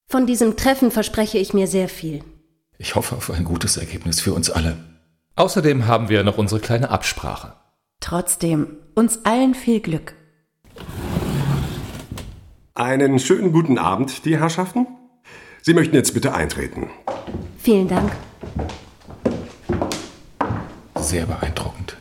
Von diesem Treffen verspreche ich mir sehr viel. Ich hoffe auf ein gutes Ergebnis für uns alle. Außerdem haben wir noch unsere kleine Absprache. Trotzdem, uns allen viel Glück. Einen schönen guten Abend, die Herrschaften. Sie möchten jetzt bitte eintreten. Vielen Dank. Sehr beeindruckend.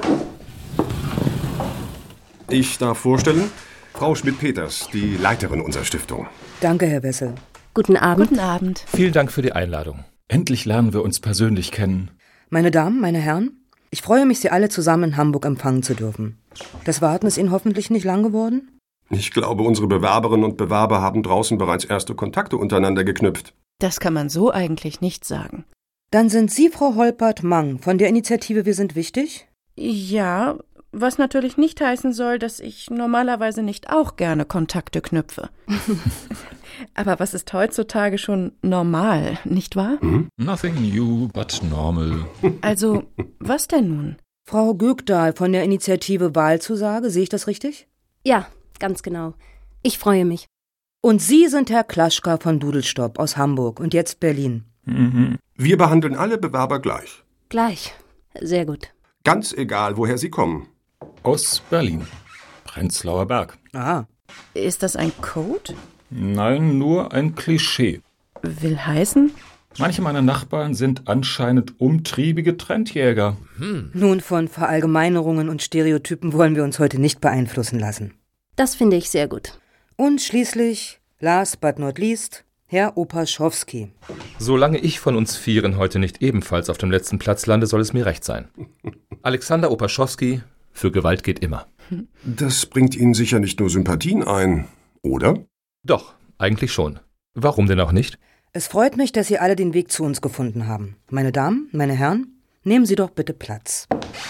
Ich darf vorstellen, Frau Schmidt-Peters, die Leiterin unserer Stiftung. Danke, Herr Wessel. Guten Abend. Guten Abend. Vielen Dank für die Einladung. Endlich lernen wir uns persönlich kennen. Meine Damen, meine Herren, ich freue mich, Sie alle zusammen in Hamburg empfangen zu dürfen. Das Warten ist Ihnen hoffentlich nicht lang geworden? Ich glaube, unsere Bewerberinnen und Bewerber haben draußen bereits erste Kontakte untereinander geknüpft. Das kann man so eigentlich nicht sagen. Dann sind Sie Frau Holpert-Mang von der Initiative Wir sind wichtig? Ja, was natürlich nicht heißen soll, dass ich normalerweise nicht auch gerne Kontakte knüpfe. Aber was ist heutzutage schon normal, nicht wahr? Nothing new but normal. Also, was denn nun? Frau Gökdahl von der Initiative Wahlzusage, sehe ich das richtig? Ja, ganz genau. Ich freue mich. Und Sie sind Herr Klaschka von Dudelstopp aus Hamburg und jetzt Berlin. Wir behandeln alle Bewerber gleich. Gleich. Sehr gut. Ganz egal, woher sie kommen. Aus Berlin. Prenzlauer Berg. Ah, Ist das ein Code? Nein, nur ein Klischee. Will heißen? Manche meiner Nachbarn sind anscheinend umtriebige Trendjäger. nun von Verallgemeinerungen und Stereotypen wollen wir uns heute nicht beeinflussen lassen. Das finde ich sehr gut. Und schließlich, last but not least, Herr Opaschowski. Solange ich von uns Vieren heute nicht ebenfalls auf dem letzten Platz lande, soll es mir recht sein. Alexander Opaschowski, für Gewalt geht immer. Das bringt Ihnen sicher nicht nur Sympathien ein, oder? Doch, eigentlich schon. Warum denn auch nicht? Es freut mich, dass Sie alle den Weg zu uns gefunden haben. Meine Damen, meine Herren, nehmen Sie doch bitte Platz.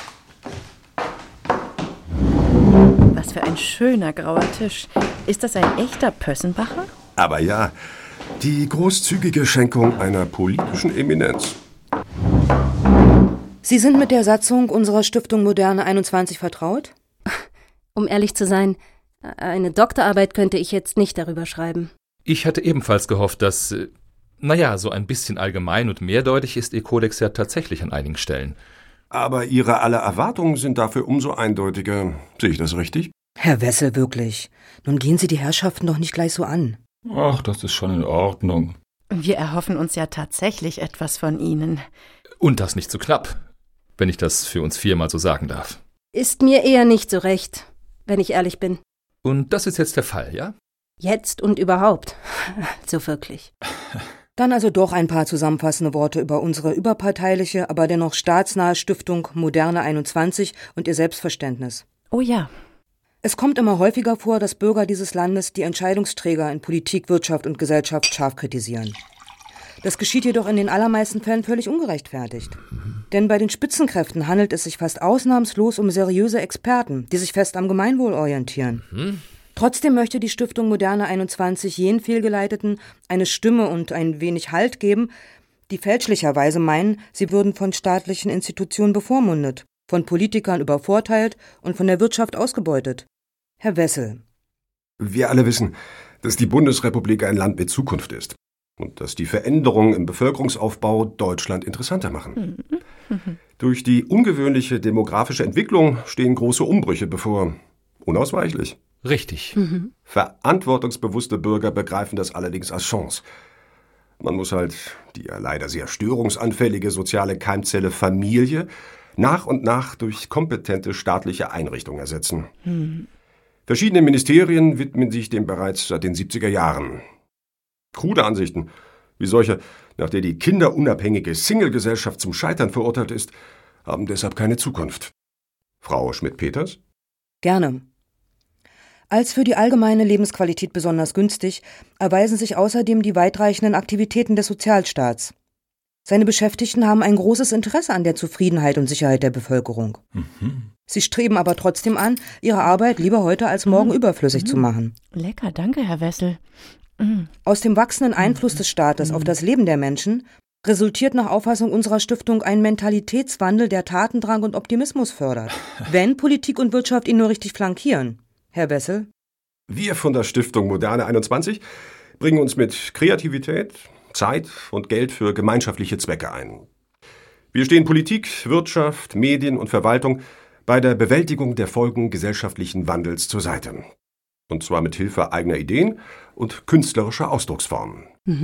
Was für ein schöner grauer Tisch. Ist das ein echter Pössenbacher? Aber ja, die großzügige Schenkung einer politischen Eminenz. Sie sind mit der Satzung unserer Stiftung Moderne 21 vertraut? Um ehrlich zu sein, eine Doktorarbeit könnte ich jetzt nicht darüber schreiben. Ich hatte ebenfalls gehofft, dass, so ein bisschen allgemein und mehrdeutig ist Ihr Kodex ja tatsächlich an einigen Stellen. Aber Ihre aller Erwartungen sind dafür umso eindeutiger. Sehe ich das richtig? Herr Wessel, wirklich. Nun gehen Sie die Herrschaften doch nicht gleich so an. Ach, das ist schon in Ordnung. Wir erhoffen uns ja tatsächlich etwas von Ihnen. Und das nicht zu knapp, wenn ich das für uns viermal so sagen darf. Ist mir eher nicht so recht, wenn ich ehrlich bin. Und das ist jetzt der Fall, ja? Jetzt und überhaupt. So wirklich. Dann also doch ein paar zusammenfassende Worte über unsere überparteiliche, aber dennoch staatsnahe Stiftung Moderne 21 und ihr Selbstverständnis. Oh ja. Es kommt immer häufiger vor, dass Bürger dieses Landes die Entscheidungsträger in Politik, Wirtschaft und Gesellschaft scharf kritisieren. Das geschieht jedoch in den allermeisten Fällen völlig ungerechtfertigt. Denn bei den Spitzenkräften handelt es sich fast ausnahmslos um seriöse Experten, die sich fest am Gemeinwohl orientieren. Trotzdem möchte die Stiftung Moderne 21 jenen Fehlgeleiteten eine Stimme und ein wenig Halt geben, die fälschlicherweise meinen, sie würden von staatlichen Institutionen bevormundet, von Politikern übervorteilt und von der Wirtschaft ausgebeutet. Herr Wessel. Wir alle wissen, dass die Bundesrepublik ein Land mit Zukunft ist und dass die Veränderungen im Bevölkerungsaufbau Deutschland interessanter machen. Durch die ungewöhnliche demografische Entwicklung stehen große Umbrüche bevor. Unausweichlich. Richtig. Verantwortungsbewusste Bürger begreifen das allerdings als Chance. Man muss halt die ja leider sehr störungsanfällige soziale Keimzelle Familie nach und nach durch kompetente staatliche Einrichtungen ersetzen. Verschiedene Ministerien widmen sich dem bereits seit den 70er Jahren. Krude Ansichten, wie solche, nach der die kinderunabhängige Single-Gesellschaft zum Scheitern verurteilt ist, haben deshalb keine Zukunft. Frau Schmidt-Peters? Gerne. Als für die allgemeine Lebensqualität besonders günstig erweisen sich außerdem die weitreichenden Aktivitäten des Sozialstaats. Seine Beschäftigten haben ein großes Interesse an der Zufriedenheit und Sicherheit der Bevölkerung. Sie streben aber trotzdem an, ihre Arbeit lieber heute als morgen überflüssig zu machen. Lecker, danke, Herr Wessel. Aus dem wachsenden Einfluss des Staates auf das Leben der Menschen resultiert nach Auffassung unserer Stiftung ein Mentalitätswandel, der Tatendrang und Optimismus fördert, wenn Politik und Wirtschaft ihn nur richtig flankieren. Herr Wessel? Wir von der Stiftung Moderne 21 bringen uns mit Kreativität, Zeit und Geld für gemeinschaftliche Zwecke ein. Wir stehen Politik, Wirtschaft, Medien und Verwaltung bei der Bewältigung der Folgen gesellschaftlichen Wandels zur Seite. Und zwar mit Hilfe eigener Ideen und künstlerischer Ausdrucksformen.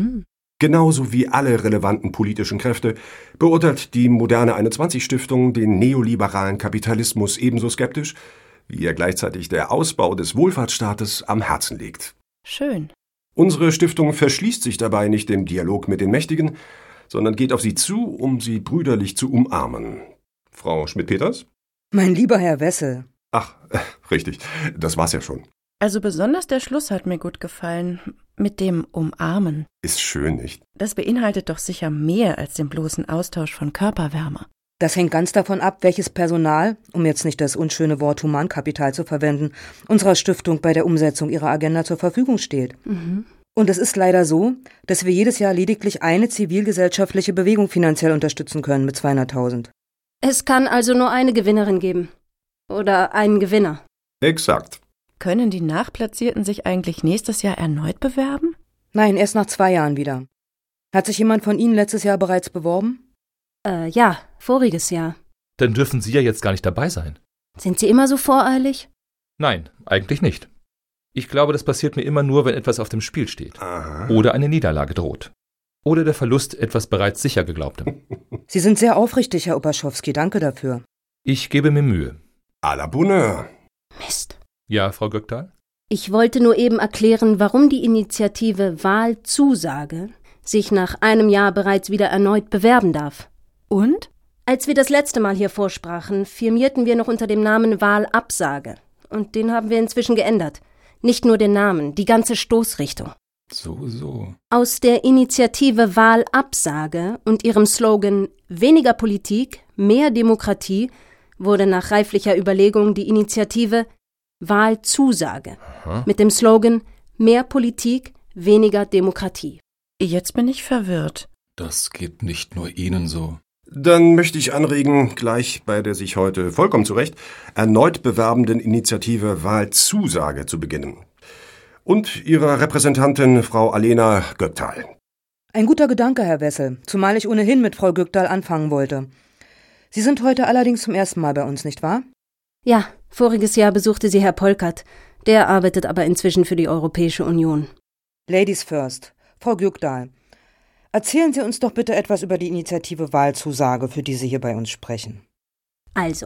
Genauso wie alle relevanten politischen Kräfte beurteilt die Moderne 21-Stiftung den neoliberalen Kapitalismus ebenso skeptisch, wie ihr gleichzeitig der Ausbau des Wohlfahrtsstaates am Herzen liegt. Schön. Unsere Stiftung verschließt sich dabei nicht dem Dialog mit den Mächtigen, sondern geht auf sie zu, um sie brüderlich zu umarmen. Frau Schmidt-Peters? Mein lieber Herr Wessel. Ach, richtig, das war's ja schon. Also besonders der Schluss hat mir gut gefallen, mit dem Umarmen. Ist schön, nicht? Das beinhaltet doch sicher mehr als den bloßen Austausch von Körperwärme. Das hängt ganz davon ab, welches Personal, um jetzt nicht das unschöne Wort Humankapital zu verwenden, unserer Stiftung bei der Umsetzung ihrer Agenda zur Verfügung steht. Und es ist leider so, dass wir jedes Jahr lediglich eine zivilgesellschaftliche Bewegung finanziell unterstützen können mit 200.000. Es kann also nur eine Gewinnerin geben. Oder einen Gewinner. Exakt. Können die Nachplatzierten sich eigentlich nächstes Jahr erneut bewerben? Nein, erst nach 2 Jahren wieder. Hat sich jemand von Ihnen letztes Jahr bereits beworben? Ja, voriges Jahr. Dann dürfen Sie ja jetzt gar nicht dabei sein. Sind Sie immer so voreilig? Nein, eigentlich nicht. Ich glaube, das passiert mir immer nur, wenn etwas auf dem Spiel steht. Aha. Oder eine Niederlage droht. Oder der Verlust etwas bereits sicher geglaubtem. Sie sind sehr aufrichtig, Herr Opaschowski, danke dafür. Ich gebe mir Mühe. À la Bonheur. Mist. Ja, Frau Göcktal? Ich wollte nur eben erklären, warum die Initiative Wahlzusage sich nach einem Jahr bereits wieder erneut bewerben darf. Und? Als wir das letzte Mal hier vorsprachen, firmierten wir noch unter dem Namen Wahlabsage. Und den haben wir inzwischen geändert. Nicht nur den Namen, die ganze Stoßrichtung. So. Aus der Initiative Wahlabsage und ihrem Slogan Weniger Politik, mehr Demokratie wurde nach reiflicher Überlegung die Initiative Wahlzusage mit dem Slogan Mehr Politik, weniger Demokratie. Jetzt bin ich verwirrt. Das geht nicht nur Ihnen so. Dann möchte ich anregen, gleich bei der sich heute vollkommen zu Recht erneut bewerbenden Initiative Wahlzusage zu beginnen. Und Ihrer Repräsentantin Frau Alena Göcktal. Ein guter Gedanke, Herr Wessel, zumal ich ohnehin mit Frau Göcktal anfangen wollte. Sie sind heute allerdings zum ersten Mal bei uns, nicht wahr? Ja, voriges Jahr besuchte sie Herr Polkert. Der arbeitet aber inzwischen für die Europäische Union. Ladies first. Frau Göcktal, erzählen Sie uns doch bitte etwas über die Initiative Wahlzusage, für die Sie hier bei uns sprechen. Also,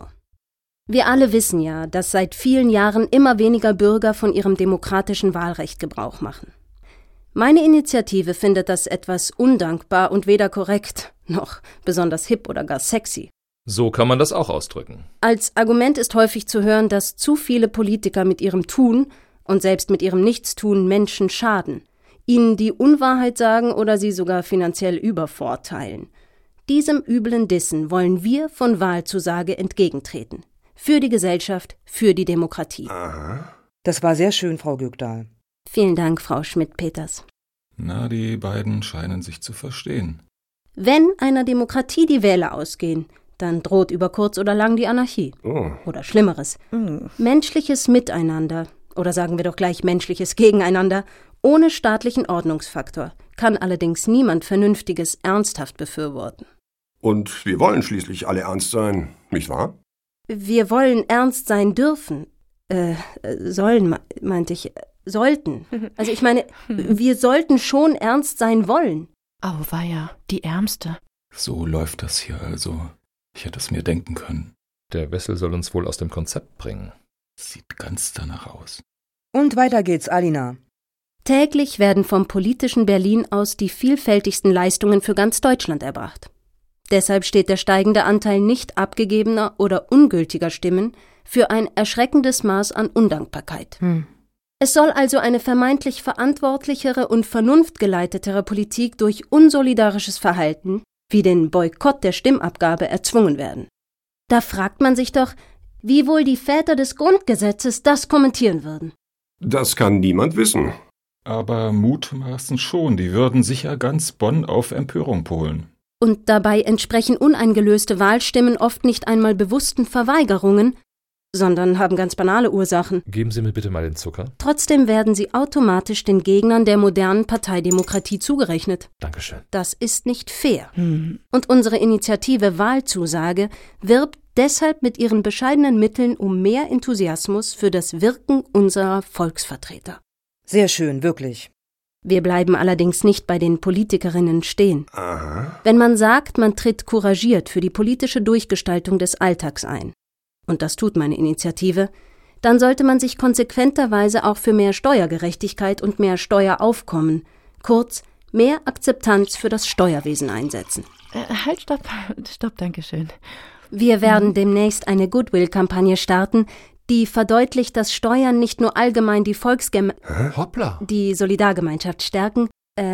wir alle wissen ja, dass seit vielen Jahren immer weniger Bürger von ihrem demokratischen Wahlrecht Gebrauch machen. Meine Initiative findet das etwas undankbar und weder korrekt, noch besonders hip oder gar sexy. So kann man das auch ausdrücken. Als Argument ist häufig zu hören, dass zu viele Politiker mit ihrem Tun und selbst mit ihrem Nichtstun Menschen schaden, ihnen die Unwahrheit sagen oder sie sogar finanziell übervorteilen. Diesem üblen Dissen wollen wir von Wahlzusage entgegentreten. Für die Gesellschaft, für die Demokratie. Aha. Das war sehr schön, Frau Göcktal. Vielen Dank, Frau Schmidt-Peters. Na, die beiden scheinen sich zu verstehen. Wenn einer Demokratie die Wähler ausgehen, dann droht über kurz oder lang die Anarchie. Oh. Oder Schlimmeres. Menschliches Miteinander, oder sagen wir doch gleich menschliches Gegeneinander, ohne staatlichen Ordnungsfaktor, kann allerdings niemand Vernünftiges ernsthaft befürworten. Und wir wollen schließlich alle ernst sein, nicht wahr? Wir wollen ernst sein dürfen. Sollten. Also ich meine, wir sollten schon ernst sein wollen. Auweia, die Ärmste. So läuft das hier also. Ich hätte es mir denken können. Der Wessel soll uns wohl aus dem Konzept bringen. Sieht ganz danach aus. Und weiter geht's, Alina. Täglich werden vom politischen Berlin aus die vielfältigsten Leistungen für ganz Deutschland erbracht. Deshalb steht der steigende Anteil nicht abgegebener oder ungültiger Stimmen für ein erschreckendes Maß an Undankbarkeit. Es soll also eine vermeintlich verantwortlichere und vernunftgeleitetere Politik durch unsolidarisches Verhalten, wie den Boykott der Stimmabgabe, erzwungen werden. Da fragt man sich doch, wie wohl die Väter des Grundgesetzes das kommentieren würden. Das kann niemand wissen. Aber mutmaßen schon, die würden sicher ganz Bonn auf Empörung polen. Und dabei entsprechen uneingelöste Wahlstimmen oft nicht einmal bewussten Verweigerungen, sondern haben ganz banale Ursachen. Geben Sie mir bitte mal den Zucker. Trotzdem werden sie automatisch den Gegnern der modernen Parteidemokratie zugerechnet. Dankeschön. Das ist nicht fair. Und unsere Initiative Wahlzusage wirbt deshalb mit ihren bescheidenen Mitteln um mehr Enthusiasmus für das Wirken unserer Volksvertreter. Sehr schön, wirklich. Wir bleiben allerdings nicht bei den Politikerinnen stehen. Aha. Wenn man sagt, man tritt couragiert für die politische Durchgestaltung des Alltags ein, und das tut meine Initiative, dann sollte man sich konsequenterweise auch für mehr Steuergerechtigkeit und mehr Steueraufkommen, kurz mehr Akzeptanz für das Steuerwesen einsetzen. Halt, stopp, danke schön. Wir werden demnächst eine Goodwill-Kampagne starten, die verdeutlicht, dass Steuern nicht nur allgemein die Hoppla. die Solidargemeinschaft stärken,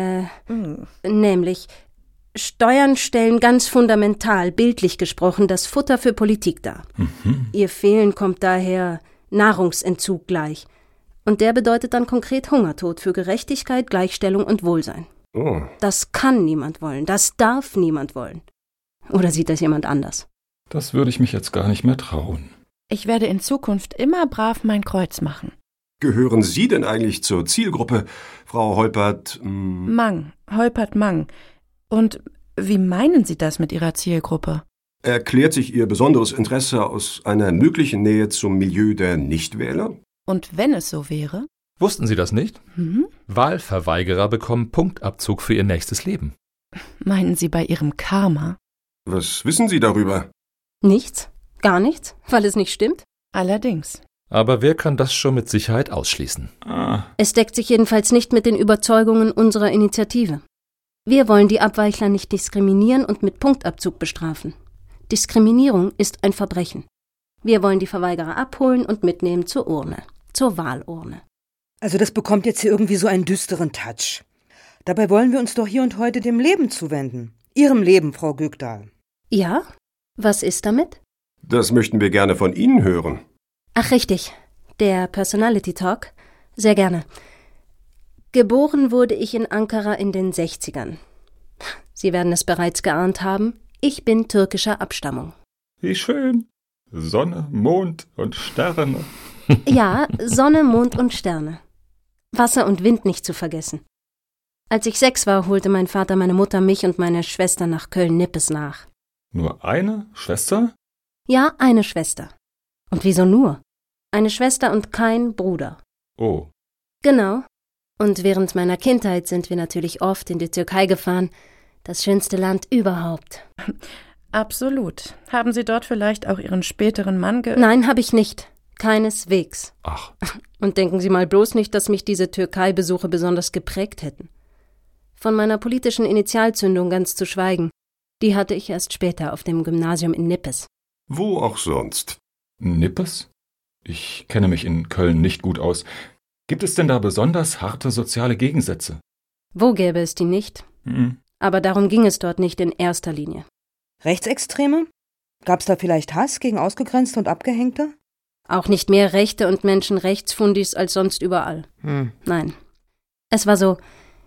nämlich Steuern stellen ganz fundamental, bildlich gesprochen, das Futter für Politik dar. Ihr Fehlen kommt daher Nahrungsentzug gleich. Und der bedeutet dann konkret Hungertod für Gerechtigkeit, Gleichstellung und Wohlsein. Oh. Das kann niemand wollen, das darf niemand wollen. Oder sieht das jemand anders? Das würde ich mich jetzt gar nicht mehr trauen. Ich werde in Zukunft immer brav mein Kreuz machen. Gehören Sie denn eigentlich zur Zielgruppe, Frau Holpert? Holpert Mang. Und wie meinen Sie das mit Ihrer Zielgruppe? Erklärt sich Ihr besonderes Interesse aus einer möglichen Nähe zum Milieu der Nichtwähler? Und wenn es so wäre? Wussten Sie das nicht? Wahlverweigerer bekommen Punktabzug für ihr nächstes Leben. Meinen Sie bei Ihrem Karma? Was wissen Sie darüber? Nichts? Gar nichts? Weil es nicht stimmt? Allerdings. Aber wer kann das schon mit Sicherheit ausschließen? Es deckt sich jedenfalls nicht mit den Überzeugungen unserer Initiative. Wir wollen die Abweichler nicht diskriminieren und mit Punktabzug bestrafen. Diskriminierung ist ein Verbrechen. Wir wollen die Verweigerer abholen und mitnehmen zur Urne, zur Wahlurne. Also das bekommt jetzt hier irgendwie so einen düsteren Touch. Dabei wollen wir uns doch hier und heute dem Leben zuwenden. Ihrem Leben, Frau Gökdahl. Ja? Was ist damit? Das möchten wir gerne von Ihnen hören. Ach, richtig. Der Personality Talk. Sehr gerne. Geboren wurde ich in Ankara in den 60ern. Sie werden es bereits geahnt haben. Ich bin türkischer Abstammung. Wie schön. Sonne, Mond und Sterne. Ja, Sonne, Mond und Sterne. Wasser und Wind nicht zu vergessen. Als ich 6 war, holte mein Vater meine Mutter, mich und meine Schwester nach Köln-Nippes nach. Nur eine Schwester? Ja, eine Schwester. Und wieso nur? Eine Schwester und kein Bruder. Oh. Genau. Und während meiner Kindheit sind wir natürlich oft in die Türkei gefahren. Das schönste Land überhaupt. Absolut. Haben Sie dort vielleicht auch Ihren späteren Mann Nein, habe ich nicht. Keineswegs. Ach. Und denken Sie mal bloß nicht, dass mich diese Türkei-Besuche besonders geprägt hätten. Von meiner politischen Initialzündung ganz zu schweigen. Die hatte ich erst später auf dem Gymnasium in Nippes. Wo auch sonst. Nippes? Ich kenne mich in Köln nicht gut aus. Gibt es denn da besonders harte soziale Gegensätze? Wo gäbe es die nicht? Aber darum ging es dort nicht in erster Linie. Rechtsextreme? Gab's da vielleicht Hass gegen Ausgegrenzte und Abgehängte? Auch nicht mehr Rechte und Menschenrechtsfundis als sonst überall. Nein. Es war so,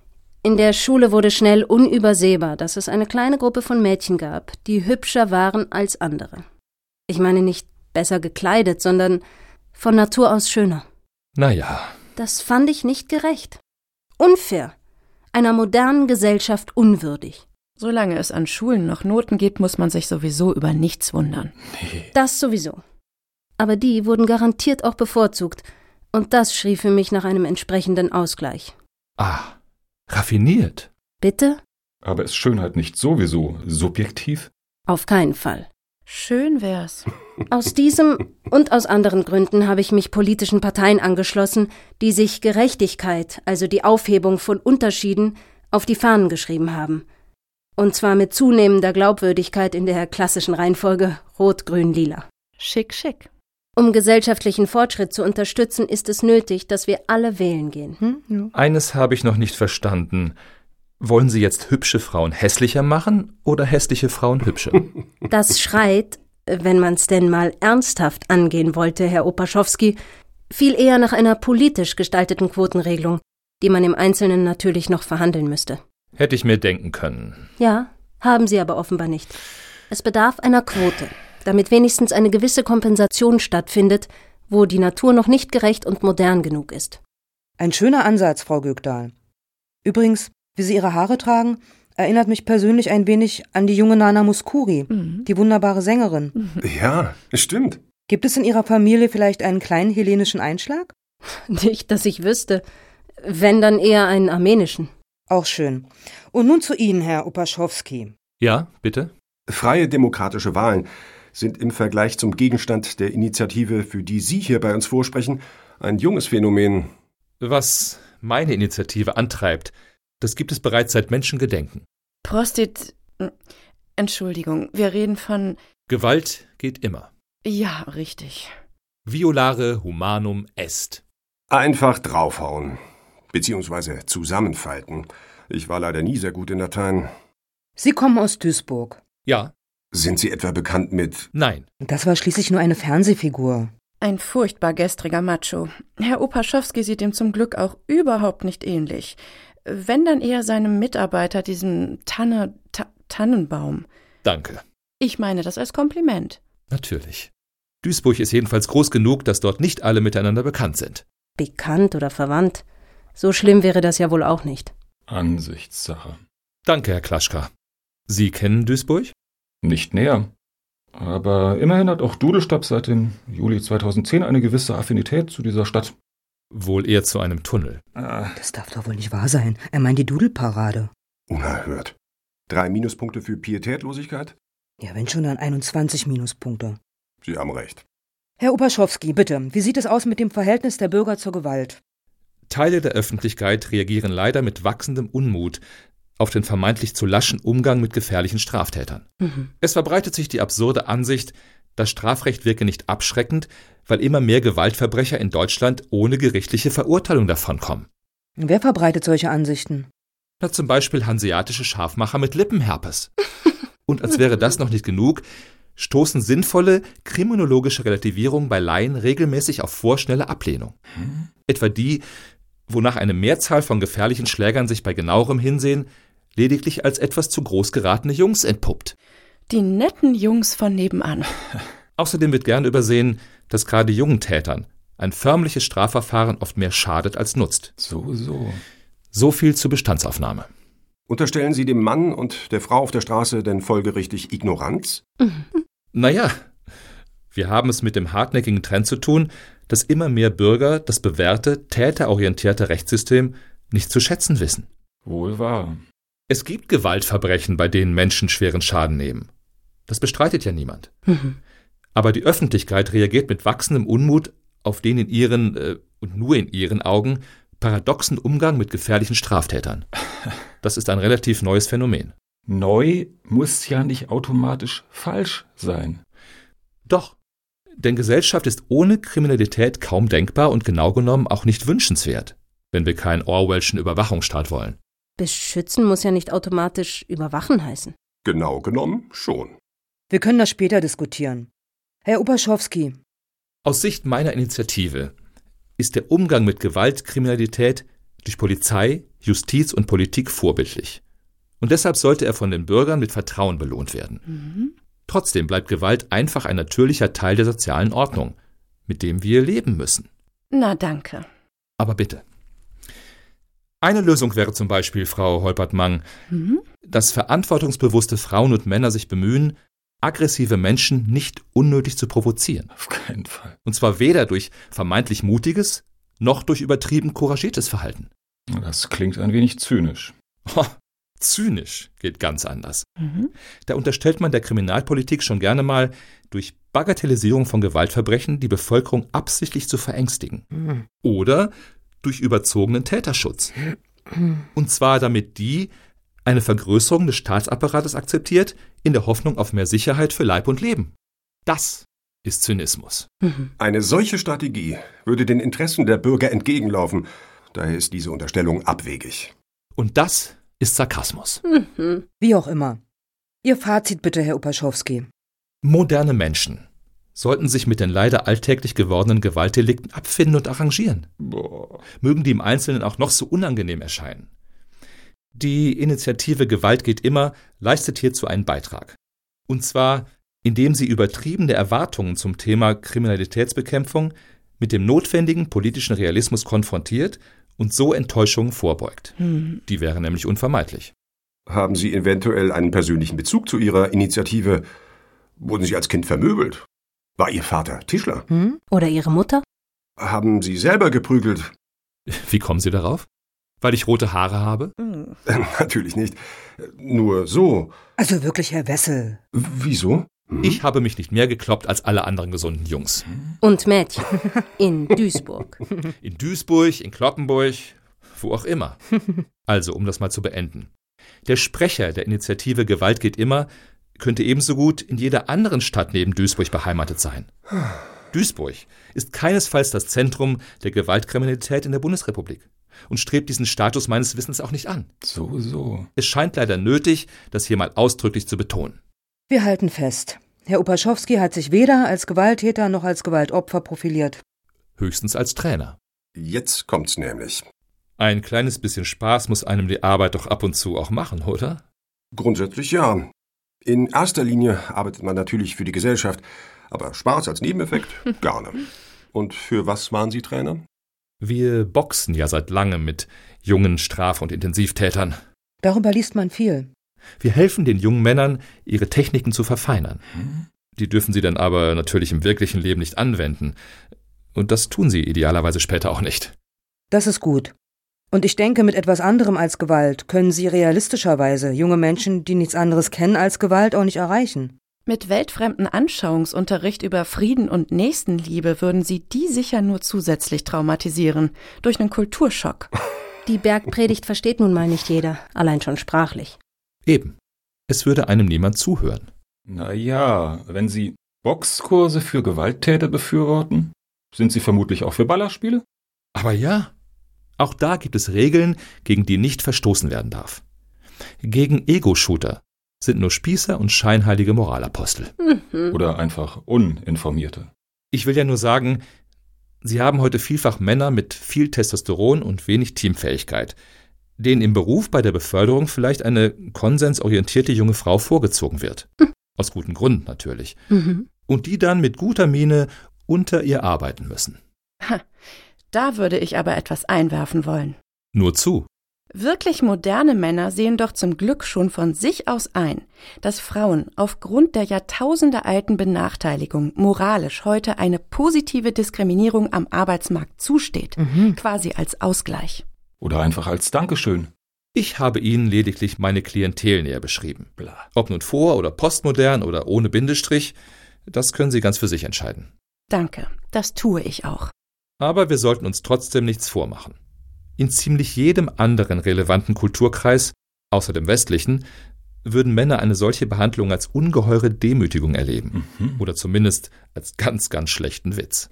in der Schule wurde schnell unübersehbar, dass es eine kleine Gruppe von Mädchen gab, die hübscher waren als andere. Ich meine nicht besser gekleidet, sondern von Natur aus schöner. Naja. Das fand ich nicht gerecht. Unfair. Einer modernen Gesellschaft unwürdig. Solange es an Schulen noch Noten gibt, muss man sich sowieso über nichts wundern. Nee. Das sowieso. Aber die wurden garantiert auch bevorzugt. Und das schrie für mich nach einem entsprechenden Ausgleich. Ah, raffiniert. Bitte? Aber ist Schönheit nicht sowieso subjektiv? Auf keinen Fall. Schön wär's. Aus diesem und aus anderen Gründen habe ich mich politischen Parteien angeschlossen, die sich Gerechtigkeit, also die Aufhebung von Unterschieden, auf die Fahnen geschrieben haben. Und zwar mit zunehmender Glaubwürdigkeit in der klassischen Reihenfolge Rot, Grün, Lila. Schick, schick. Um gesellschaftlichen Fortschritt zu unterstützen, ist es nötig, dass wir alle wählen gehen. Eines habe ich noch nicht verstanden. Wollen Sie jetzt hübsche Frauen hässlicher machen oder hässliche Frauen hübscher? Das schreit, wenn man's denn mal ernsthaft angehen wollte, Herr Opaschowski, viel eher nach einer politisch gestalteten Quotenregelung, die man im Einzelnen natürlich noch verhandeln müsste. Hätte ich mir denken können. Ja, haben Sie aber offenbar nicht. Es bedarf einer Quote. damit wenigstens eine gewisse Kompensation stattfindet, wo die Natur noch nicht gerecht und modern genug ist. Ein schöner Ansatz, Frau Gökdahl. Übrigens, wie Sie Ihre Haare tragen, erinnert mich persönlich ein wenig an die junge Nana Mouskouri, die wunderbare Sängerin. Ja, stimmt. Gibt es in Ihrer Familie vielleicht einen kleinen hellenischen Einschlag? Nicht, dass ich wüsste. Wenn, dann eher einen armenischen. Auch schön. Und nun zu Ihnen, Herr Opaschowski. Ja, bitte? Freie demokratische Wahlen sind im Vergleich zum Gegenstand der Initiative, für die Sie hier bei uns vorsprechen, ein junges Phänomen. Was meine Initiative antreibt, das gibt es bereits seit Menschengedenken. Entschuldigung, wir reden von... Gewalt geht immer. Ja, richtig. Violare humanum est. Einfach draufhauen. Beziehungsweise zusammenfalten. Ich war leider nie sehr gut in Latein. Sie kommen aus Duisburg. Ja. Sind Sie etwa bekannt mit... Nein. Das war schließlich nur eine Fernsehfigur. Ein furchtbar gestriger Macho. Herr Opaschowski sieht ihm zum Glück auch überhaupt nicht ähnlich. Wenn, dann eher seinem Mitarbeiter, diesem Tannenbaum. Danke. Ich meine das als Kompliment. Natürlich. Duisburg ist jedenfalls groß genug, dass dort nicht alle miteinander bekannt sind. Bekannt oder verwandt? So schlimm wäre das ja wohl auch nicht. Ansichtssache. Danke, Herr Klaschka. Sie kennen Duisburg? Nicht näher. Aber immerhin hat auch Dudelstadt seit dem Juli 2010 eine gewisse Affinität zu dieser Stadt. Wohl eher zu einem Tunnel. Das darf doch wohl nicht wahr sein. Er meint die Dudelparade. Unerhört. 3 Minuspunkte für Pietätlosigkeit? Ja, wenn schon, dann 21 Minuspunkte. Sie haben recht. Herr Opaschowski, bitte, wie sieht es aus mit dem Verhältnis der Bürger zur Gewalt? Teile der Öffentlichkeit reagieren leider mit wachsendem Unmut auf den vermeintlich zu laschen Umgang mit gefährlichen Straftätern. Es verbreitet sich die absurde Ansicht, das Strafrecht wirke nicht abschreckend, weil immer mehr Gewaltverbrecher in Deutschland ohne gerichtliche Verurteilung davonkommen. Wer verbreitet solche Ansichten? Na, zum Beispiel hanseatische Scharfmacher mit Lippenherpes. Und als wäre das noch nicht genug, stoßen sinnvolle kriminologische Relativierungen bei Laien regelmäßig auf vorschnelle Ablehnung. Etwa die, wonach eine Mehrzahl von gefährlichen Schlägern sich bei genauerem Hinsehen lediglich als etwas zu groß geratene Jungs entpuppt. Die netten Jungs von nebenan. Außerdem wird gern übersehen, dass gerade jungen Tätern ein förmliches Strafverfahren oft mehr schadet als nutzt. So viel zur Bestandsaufnahme. Unterstellen Sie dem Mann und der Frau auf der Straße denn folgerichtig Ignoranz? Naja, wir haben es mit dem hartnäckigen Trend zu tun, dass immer mehr Bürger das bewährte, täterorientierte Rechtssystem nicht zu schätzen wissen. Wohl wahr. Es gibt Gewaltverbrechen, bei denen Menschen schweren Schaden nehmen. Das bestreitet ja niemand. Aber die Öffentlichkeit reagiert mit wachsendem Unmut auf den in ihren, und nur in ihren Augen, paradoxen Umgang mit gefährlichen Straftätern. Das ist ein relativ neues Phänomen. Neu muss ja nicht automatisch falsch sein. Doch, denn Gesellschaft ist ohne Kriminalität kaum denkbar und genau genommen auch nicht wünschenswert, wenn wir keinen Orwellschen Überwachungsstaat wollen. Beschützen muss ja nicht automatisch überwachen heißen. Genau genommen schon. Wir können das später diskutieren. Herr Opaschowski. Aus Sicht meiner Initiative ist der Umgang mit Gewaltkriminalität durch Polizei, Justiz und Politik vorbildlich. Und deshalb sollte er von den Bürgern mit Vertrauen belohnt werden. Trotzdem bleibt Gewalt einfach ein natürlicher Teil der sozialen Ordnung, mit dem wir leben müssen. Na, danke. Aber bitte. Eine Lösung wäre zum Beispiel, Frau Holpert-Mang, dass verantwortungsbewusste Frauen und Männer sich bemühen, aggressive Menschen nicht unnötig zu provozieren. Auf keinen Fall. Und zwar weder durch vermeintlich mutiges, noch durch übertrieben couragiertes Verhalten. Das klingt ein wenig zynisch. Zynisch geht ganz anders. Da unterstellt man der Kriminalpolitik schon gerne mal, durch Bagatellisierung von Gewaltverbrechen die Bevölkerung absichtlich zu verängstigen. Oder durch überzogenen Täterschutz. Und zwar damit die eine Vergrößerung des Staatsapparates akzeptiert, in der Hoffnung auf mehr Sicherheit für Leib und Leben. Das ist Zynismus. Eine solche Strategie würde den Interessen der Bürger entgegenlaufen. Daher ist diese Unterstellung abwegig. Und das ist Sarkasmus. Wie auch immer. Ihr Fazit bitte, Herr Opaschowski. Moderne Menschen sollten sich mit den leider alltäglich gewordenen Gewaltdelikten abfinden und arrangieren. Mögen die im Einzelnen auch noch so unangenehm erscheinen. Die Initiative Gewalt geht immer leistet hierzu einen Beitrag. Und zwar indem sie übertriebene Erwartungen zum Thema Kriminalitätsbekämpfung mit dem notwendigen politischen Realismus konfrontiert und so Enttäuschungen vorbeugt. Die wären nämlich unvermeidlich. Haben Sie eventuell einen persönlichen Bezug zu Ihrer Initiative? Wurden Sie als Kind vermöbelt? War Ihr Vater Tischler? Oder Ihre Mutter? Haben Sie selber geprügelt? Wie kommen Sie darauf? Weil ich rote Haare habe? Natürlich nicht. Nur so. Also wirklich, Herr Wessel. Wieso? Ich habe mich nicht mehr gekloppt als alle anderen gesunden Jungs. Und Mädchen. In Duisburg. In Duisburg, in Cloppenburg, wo auch immer. Also, um das mal zu beenden. Der Sprecher der Initiative Gewalt geht immer könnte ebenso gut in jeder anderen Stadt neben Duisburg beheimatet sein. Duisburg ist keinesfalls das Zentrum der Gewaltkriminalität in der Bundesrepublik und strebt diesen Status meines Wissens auch nicht an. So. Es scheint leider nötig, das hier mal ausdrücklich zu betonen. Wir halten fest. Herr Opaschowski hat sich weder als Gewalttäter noch als Gewaltopfer profiliert. Höchstens als Trainer. Jetzt kommt's nämlich. Ein kleines bisschen Spaß muss einem die Arbeit doch ab und zu auch machen, oder? Grundsätzlich ja. In erster Linie arbeitet man natürlich für die Gesellschaft, aber Spaß als Nebeneffekt gerne. Und für was waren Sie Trainer? Wir boxen ja seit langem mit jungen Straf- und Intensivtätern. Darüber liest man viel. Wir helfen den jungen Männern, ihre Techniken zu verfeinern. Die dürfen sie dann aber natürlich im wirklichen Leben nicht anwenden. Und das tun sie idealerweise später auch nicht. Das ist gut. Und ich denke, mit etwas anderem als Gewalt können Sie realistischerweise junge Menschen, die nichts anderes kennen als Gewalt, auch nicht erreichen. Mit weltfremden Anschauungsunterricht über Frieden und Nächstenliebe würden Sie die sicher nur zusätzlich traumatisieren, durch einen Kulturschock. Die Bergpredigt versteht nun mal nicht jeder, allein schon sprachlich. Eben. Es würde einem niemand zuhören. Naja, wenn Sie Boxkurse für Gewalttäter befürworten, sind Sie vermutlich auch für Ballerspiele? Aber ja, auch da gibt es Regeln, gegen die nicht verstoßen werden darf. Gegen Ego-Shooter sind nur Spießer und scheinheilige Moralapostel. Oder einfach Uninformierte? Ich will ja nur sagen, Sie haben heute vielfach Männer mit viel Testosteron und wenig Teamfähigkeit, denen im Beruf bei der Beförderung vielleicht eine konsensorientierte junge Frau vorgezogen wird. Aus guten Gründen natürlich. Und die dann mit guter Miene unter ihr arbeiten müssen. Da würde ich aber etwas einwerfen wollen. Nur zu. Wirklich moderne Männer sehen doch zum Glück schon von sich aus ein, dass Frauen aufgrund der jahrtausendealten Benachteiligung moralisch heute eine positive Diskriminierung am Arbeitsmarkt zusteht, quasi als Ausgleich. Oder einfach als Dankeschön? Ich habe Ihnen lediglich meine Klientel näher beschrieben. Ob nun vor- oder postmodern oder ohne Bindestrich, das können Sie ganz für sich entscheiden. Danke, das tue ich auch. Aber wir sollten uns trotzdem nichts vormachen. In ziemlich jedem anderen relevanten Kulturkreis, außer dem westlichen, würden Männer eine solche Behandlung als ungeheure Demütigung erleben. Oder zumindest als ganz, ganz schlechten Witz.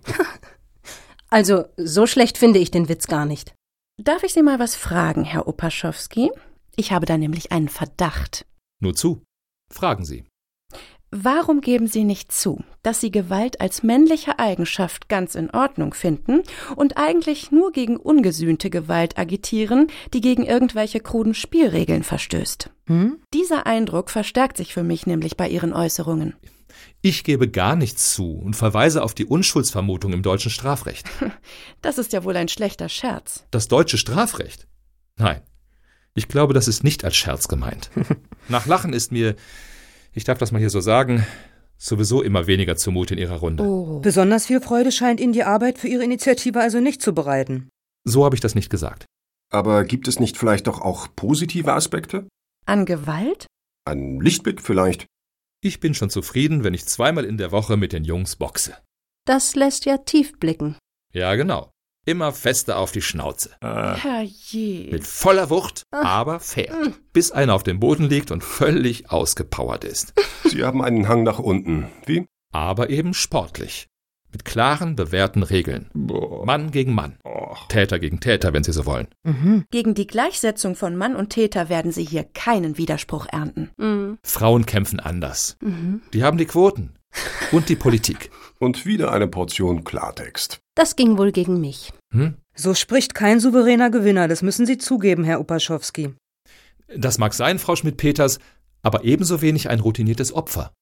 Also, so schlecht finde ich den Witz gar nicht. Darf ich Sie mal was fragen, Herr Opaschowski? Ich habe da nämlich einen Verdacht. Nur zu. Fragen Sie. Warum geben Sie nicht zu, dass Sie Gewalt als männliche Eigenschaft ganz in Ordnung finden und eigentlich nur gegen ungesühnte Gewalt agitieren, die gegen irgendwelche kruden Spielregeln verstößt? Dieser Eindruck verstärkt sich für mich nämlich bei Ihren Äußerungen. Ich gebe gar nichts zu und verweise auf die Unschuldsvermutung im deutschen Strafrecht. Das ist ja wohl ein schlechter Scherz. Das deutsche Strafrecht? Nein, ich glaube, das ist nicht als Scherz gemeint. Nach Lachen ist mir, ich darf das mal hier so sagen, sowieso immer weniger zumute in Ihrer Runde. Oh. Besonders viel Freude scheint Ihnen die Arbeit für Ihre Initiative also nicht zu bereiten. So habe ich das nicht gesagt. Aber gibt es nicht vielleicht doch auch positive Aspekte? An Gewalt? Ein Lichtblick vielleicht? Ich bin schon zufrieden, wenn ich 2-mal in der Woche mit den Jungs boxe. Das lässt ja tief blicken. Ja, genau. Immer fester auf die Schnauze. Herrje. Mit voller Wucht, aber fair. Bis einer auf dem Boden liegt und völlig ausgepowert ist. Sie haben einen Hang nach unten. Wie? Aber eben sportlich. Mit klaren, bewährten Regeln. Mann gegen Mann. Täter gegen Täter, wenn Sie so wollen. Gegen die Gleichsetzung von Mann und Täter werden Sie hier keinen Widerspruch ernten. Frauen kämpfen anders. Die haben die Quoten. Und die Politik. Und wieder eine Portion Klartext. Das ging wohl gegen mich. So spricht kein souveräner Gewinner, das müssen Sie zugeben, Herr Opaschowski. Das mag sein, Frau Schmidt-Peters, aber ebenso wenig ein routiniertes Opfer.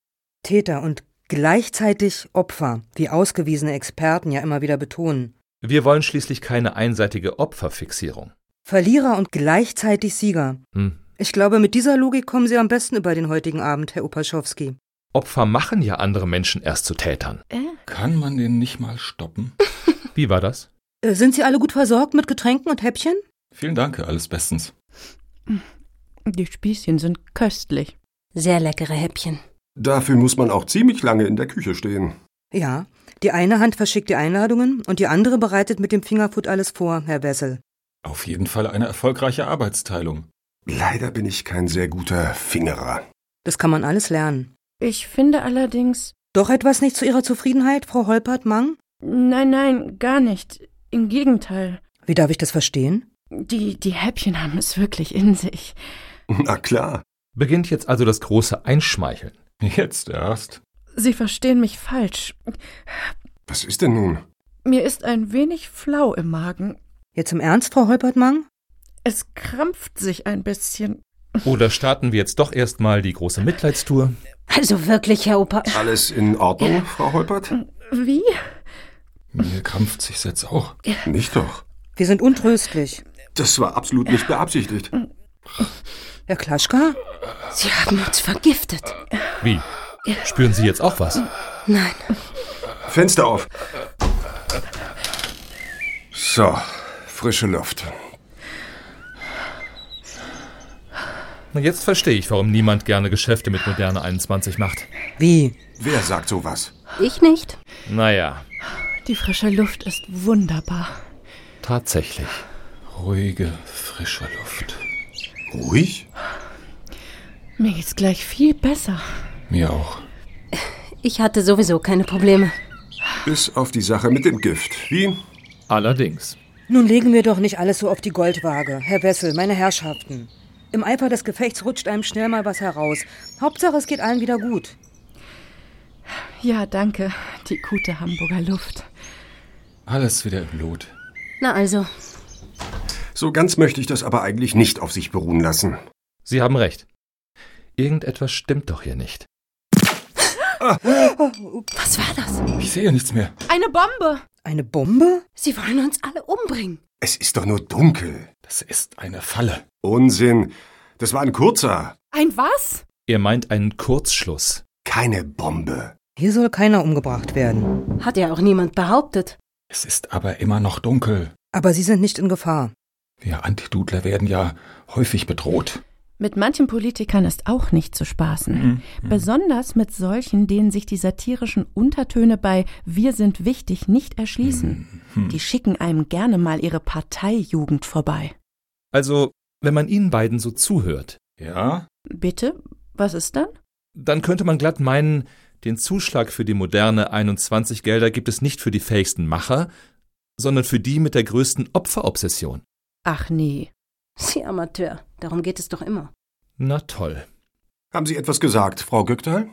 Täter und gleichzeitig Opfer, wie ausgewiesene Experten ja immer wieder betonen. Wir wollen schließlich keine einseitige Opferfixierung. Verlierer und gleichzeitig Sieger. Ich glaube, mit dieser Logik kommen Sie am besten über den heutigen Abend, Herr Opaschowski. Opfer machen ja andere Menschen erst zu Tätern. Kann man den nicht mal stoppen? Wie war das? Sind Sie alle gut versorgt mit Getränken und Häppchen? Vielen Dank, alles bestens. Die Spießchen sind köstlich. Sehr leckere Häppchen. Dafür muss man auch ziemlich lange in der Küche stehen. Ja, die eine Hand verschickt die Einladungen und die andere bereitet mit dem Fingerfood alles vor, Herr Wessel. Auf jeden Fall eine erfolgreiche Arbeitsteilung. Leider bin ich kein sehr guter Fingerer. Das kann man alles lernen. Ich finde allerdings... Doch etwas nicht zu Ihrer Zufriedenheit, Frau Holpert-Mang? Nein, gar nicht. Im Gegenteil. Wie darf ich das verstehen? Die Häppchen haben es wirklich in sich. Na klar. Beginnt jetzt also das große Einschmeicheln. Jetzt erst. Sie verstehen mich falsch. Was ist denn nun? Mir ist ein wenig flau im Magen. Jetzt im Ernst, Frau Holpert-Mang? Es krampft sich ein bisschen. Oder starten wir jetzt doch erstmal die große Mitleidstour? Also wirklich, Herr Opa. Alles in Ordnung, Frau Holpert? Wie? Mir krampft sich's jetzt auch. Nicht doch. Wir sind untröstlich. Das war absolut nicht beabsichtigt. Herr Klaschka? Sie haben uns vergiftet. Wie? Spüren Sie jetzt auch was? Nein. Fenster auf. So, frische Luft. Na, jetzt verstehe ich, warum niemand gerne Geschäfte mit Moderne 21 macht. Wie? Wer sagt sowas? Ich nicht. Naja, Die frische Luft ist wunderbar. tatsächlich. Ruhige, frische Luft. Ruhig? Mir geht's gleich viel besser. Mir auch. Ich hatte sowieso keine Probleme. Bis auf die Sache mit dem Gift. Wie? Allerdings. Nun legen wir doch nicht alles so auf die Goldwaage. Herr Wessel, meine Herrschaften. Im Eifer des Gefechts rutscht einem schnell mal was heraus. Hauptsache, es geht allen wieder gut. Ja, danke. Die gute Hamburger Luft. Alles wieder im Blut. Na also, So ganz möchte ich das aber eigentlich nicht auf sich beruhen lassen. Sie haben recht. Irgendetwas stimmt doch hier nicht. was war das? Ich sehe nichts mehr. Eine Bombe! Eine Bombe? Sie wollen uns alle umbringen. Es ist doch nur dunkel. Das ist eine Falle. Unsinn. Das war ein kurzer. Ein was? Er meint einen Kurzschluss. Keine Bombe. Hier soll keiner umgebracht werden. Hat ja auch niemand behauptet. Es ist aber immer noch dunkel. Aber Sie sind nicht in Gefahr. Wir Antidudler werden ja häufig bedroht. Mit manchen Politikern ist auch nicht zu spaßen. Besonders mit solchen, denen sich die satirischen Untertöne bei Wir sind wichtig nicht erschließen. Die schicken einem gerne mal ihre Parteijugend vorbei. Also, wenn man Ihnen beiden so zuhört, Ja? Bitte? Was ist dann? dann könnte man glatt meinen, den Zuschlag für die moderne 21 Gelder gibt es nicht für die fähigsten Macher, sondern für die mit der größten Opferobsession. Ach nee. Sie Amateur, darum geht es doch immer. Na toll. Haben Sie etwas gesagt, Frau Göcktal?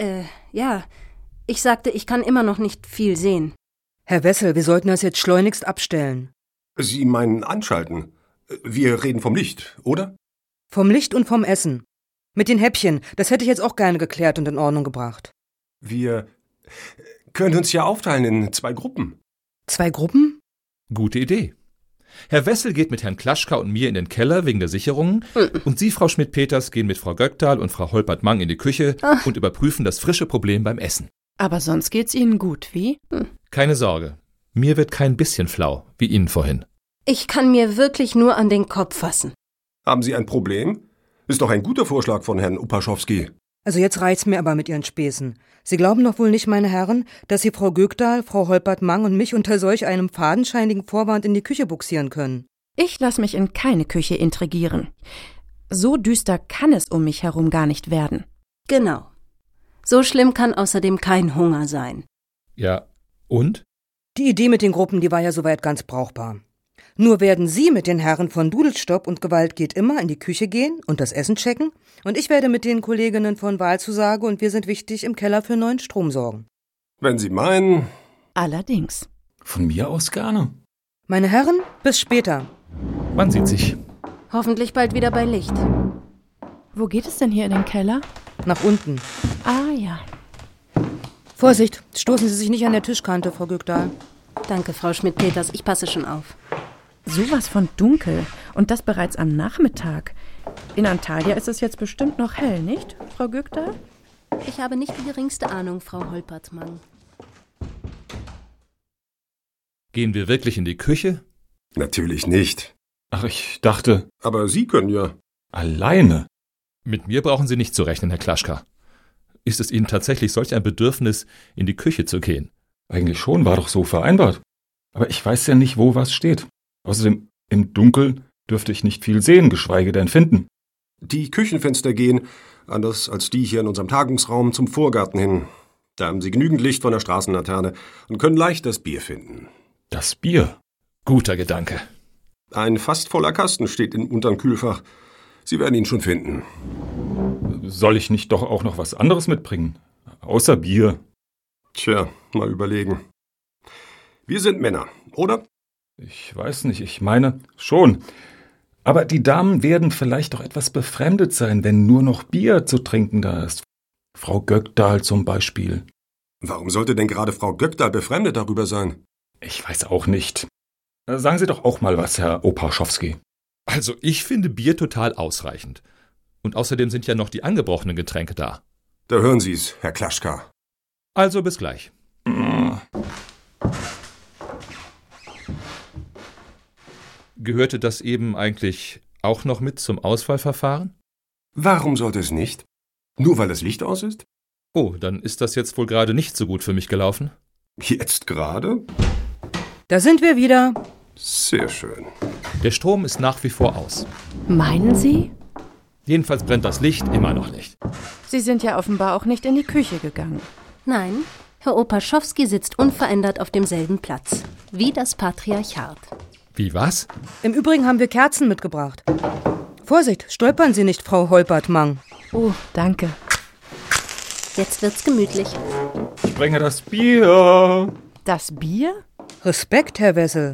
Ja. Ich sagte, ich kann immer noch nicht viel sehen. Herr Wessel, wir sollten das jetzt schleunigst abstellen. Sie meinen anschalten. Wir reden vom Licht, oder? Vom Licht und vom Essen. Mit den Häppchen, das hätte ich jetzt auch gerne geklärt und in Ordnung gebracht. Wir können uns ja aufteilen in 2 Gruppen. 2 Gruppen? Gute Idee. Herr Wessel geht mit Herrn Klaschka und mir in den Keller wegen der Sicherungen und Sie, Frau Schmidt-Peters, gehen mit Frau Göcktal und Frau Holpert-Mang in die Küche und überprüfen das frische Problem beim Essen. Aber sonst geht's Ihnen gut, wie? Keine Sorge, mir wird kein bisschen flau, wie Ihnen vorhin. Ich kann mir wirklich nur an den Kopf fassen. Haben Sie ein Problem? Ist doch ein guter Vorschlag von Herrn Opaschowski. Also jetzt reicht's mir aber mit Ihren Späßen. Sie glauben doch wohl nicht, meine Herren, dass Sie Frau Göcktal, Frau Holpert-Mang und mich unter solch einem fadenscheinigen Vorwand in die Küche buxieren können. Ich lass mich in keine Küche intrigieren. So düster kann es um mich herum gar nicht werden. Genau. So schlimm kann außerdem kein Hunger sein. Ja, und? Die Idee mit den Gruppen, die war ja soweit ganz brauchbar. Nur werden Sie mit den Herren von Dudelstopp und Gewalt geht immer in die Küche gehen und das Essen checken und ich werde mit den Kolleginnen von Wahlzusage und wir sind wichtig im Keller für neuen Strom sorgen. Wenn Sie meinen... Allerdings. Von mir aus gerne. Meine Herren, bis später. Man sieht sich. Hoffentlich bald wieder bei Licht. Wo geht es denn hier in den Keller? Nach unten. Ah ja. Vorsicht, stoßen Sie sich nicht an der Tischkante, Frau Gückdahl. Danke, Frau Schmidt-Peters, ich passe schon auf. Sowas von dunkel. Und das bereits am Nachmittag. In Antalya ist es jetzt bestimmt noch hell, nicht, Frau Gückdahl? Ich habe nicht die geringste Ahnung, Frau Holpert-Mang. Gehen wir wirklich in die Küche? Natürlich nicht. Ach, ich dachte, Aber Sie können ja. alleine. Mit mir brauchen Sie nicht zu rechnen, Herr Klaschka. Ist es Ihnen tatsächlich solch ein Bedürfnis, in die Küche zu gehen? Eigentlich schon, war doch so vereinbart. Aber ich weiß ja nicht, wo was steht. Außerdem, im Dunkeln dürfte ich nicht viel sehen, geschweige denn finden. Die Küchenfenster gehen, anders als die hier in unserem Tagungsraum, zum Vorgarten hin. Da haben Sie genügend Licht von der Straßenlaterne und können leicht das Bier finden. Das Bier. Guter Gedanke. Ein fast voller Kasten steht im unteren Kühlfach. Sie werden ihn schon finden. Soll ich nicht doch auch noch was anderes mitbringen? Außer Bier. Tja, mal überlegen. Wir sind Männer, oder? Ich weiß nicht, ich meine schon. Aber die Damen werden vielleicht doch etwas befremdet sein, wenn nur noch Bier zu trinken da ist. Frau Göckdahl zum Beispiel. Warum sollte denn gerade Frau Göckdahl befremdet darüber sein? Ich weiß auch nicht. Sagen Sie doch auch mal was, Herr Opaschowski. Also ich finde Bier total ausreichend. Und außerdem sind ja noch die angebrochenen Getränke da. Da hören Sie's, Herr Klaschka. Also bis gleich. Gehörte das eben eigentlich auch noch mit zum Auswahlverfahren? Warum sollte es nicht? Nur weil das Licht aus ist? Oh, dann ist das jetzt wohl gerade nicht so gut für mich gelaufen. Jetzt gerade? Da sind wir wieder. Sehr schön. Der Strom ist nach wie vor aus. Meinen Sie? Jedenfalls brennt das Licht immer noch nicht. Sie sind ja offenbar auch nicht in die Küche gegangen. Nein, Herr Opaschowski sitzt unverändert auf demselben Platz. Wie das Patriarchat. Wie was? Im Übrigen haben wir Kerzen mitgebracht. Vorsicht, stolpern Sie nicht, Frau Holpert-Mang. Oh, danke. Jetzt wird's gemütlich. Ich bringe das Bier. Das Bier? Respekt, Herr Wessel.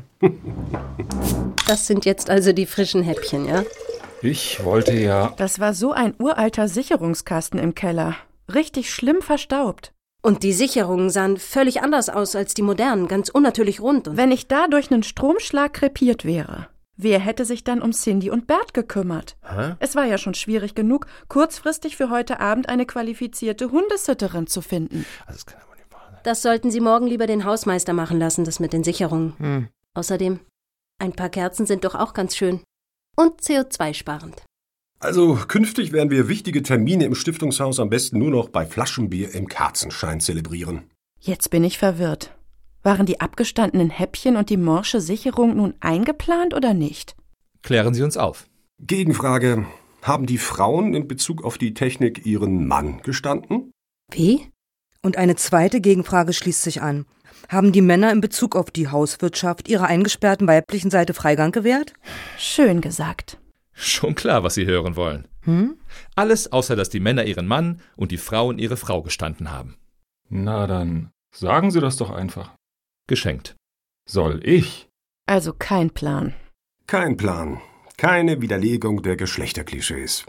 Das sind jetzt also die frischen Häppchen, ja? Ich wollte ja... Das war so ein uralter Sicherungskasten im Keller. Richtig schlimm verstaubt. Und die Sicherungen sahen völlig anders aus als die modernen, ganz unnatürlich rund. Und Wenn ich da durch einen Stromschlag krepiert wäre, wer hätte sich dann um Cindy und Bert gekümmert? Hä? Es war ja schon schwierig genug, kurzfristig für heute Abend eine qualifizierte Hundesitterin zu finden. Also das kann aber nicht wahr sein. das sollten Sie morgen lieber den Hausmeister machen lassen, das mit den Sicherungen. Außerdem, ein paar Kerzen sind doch auch ganz schön. Und CO2-sparend. Also künftig werden wir wichtige Termine im Stiftungshaus am besten nur noch bei Flaschenbier im Kerzenschein zelebrieren. Jetzt bin ich verwirrt. Waren die abgestandenen Häppchen und die morsche Sicherung nun eingeplant oder nicht? Klären Sie uns auf. Gegenfrage: Haben die Frauen in Bezug auf die Technik ihren Mann gestanden? Wie? Und eine zweite Gegenfrage schließt sich an. Haben die Männer in Bezug auf die Hauswirtschaft ihrer eingesperrten weiblichen Seite Freigang gewährt? Schön gesagt. Schon klar, was Sie hören wollen. Alles außer, dass die Männer ihren Mann und die Frauen ihre Frau gestanden haben. Na dann, sagen Sie das doch einfach. Geschenkt. Soll ich? Also kein Plan. Kein Plan. Keine Widerlegung der Geschlechterklischees.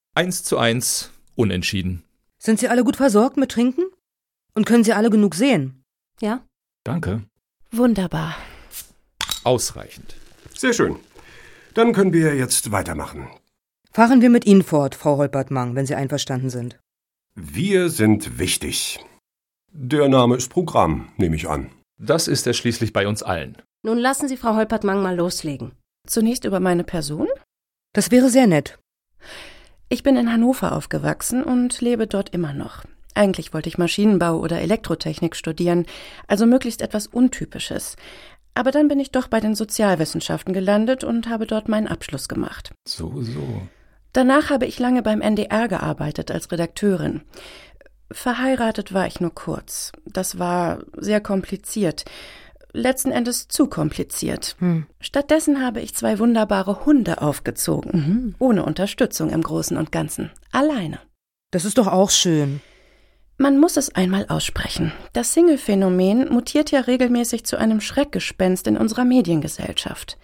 1:1, unentschieden. Sind Sie alle gut versorgt mit Trinken? Und können Sie alle genug sehen? Ja? Danke. Wunderbar. Ausreichend. Sehr schön. Dann können wir jetzt weitermachen. Fahren wir mit Ihnen fort, Frau Holpert-Mang, wenn Sie einverstanden sind. Wir sind wichtig. Der Name ist Programm, nehme ich an. Das ist er schließlich bei uns allen. Nun lassen Sie Frau Holpert-Mang mal loslegen. Zunächst über meine Person. Das wäre sehr nett. Ich bin in Hannover aufgewachsen und lebe dort immer noch. Eigentlich wollte ich Maschinenbau oder Elektrotechnik studieren, also möglichst etwas Untypisches. Aber dann bin ich doch bei den Sozialwissenschaften gelandet und habe dort meinen Abschluss gemacht. So. Danach habe ich lange beim NDR gearbeitet als Redakteurin. Verheiratet war ich nur kurz. Das war sehr kompliziert. Letzten Endes zu kompliziert. Stattdessen habe ich 2 wunderbare Hunde aufgezogen. Ohne Unterstützung im Großen und Ganzen. Alleine. Das ist doch auch schön. Man muss es einmal aussprechen. Das Single-Phänomen mutiert ja regelmäßig zu einem Schreckgespenst in unserer Mediengesellschaft.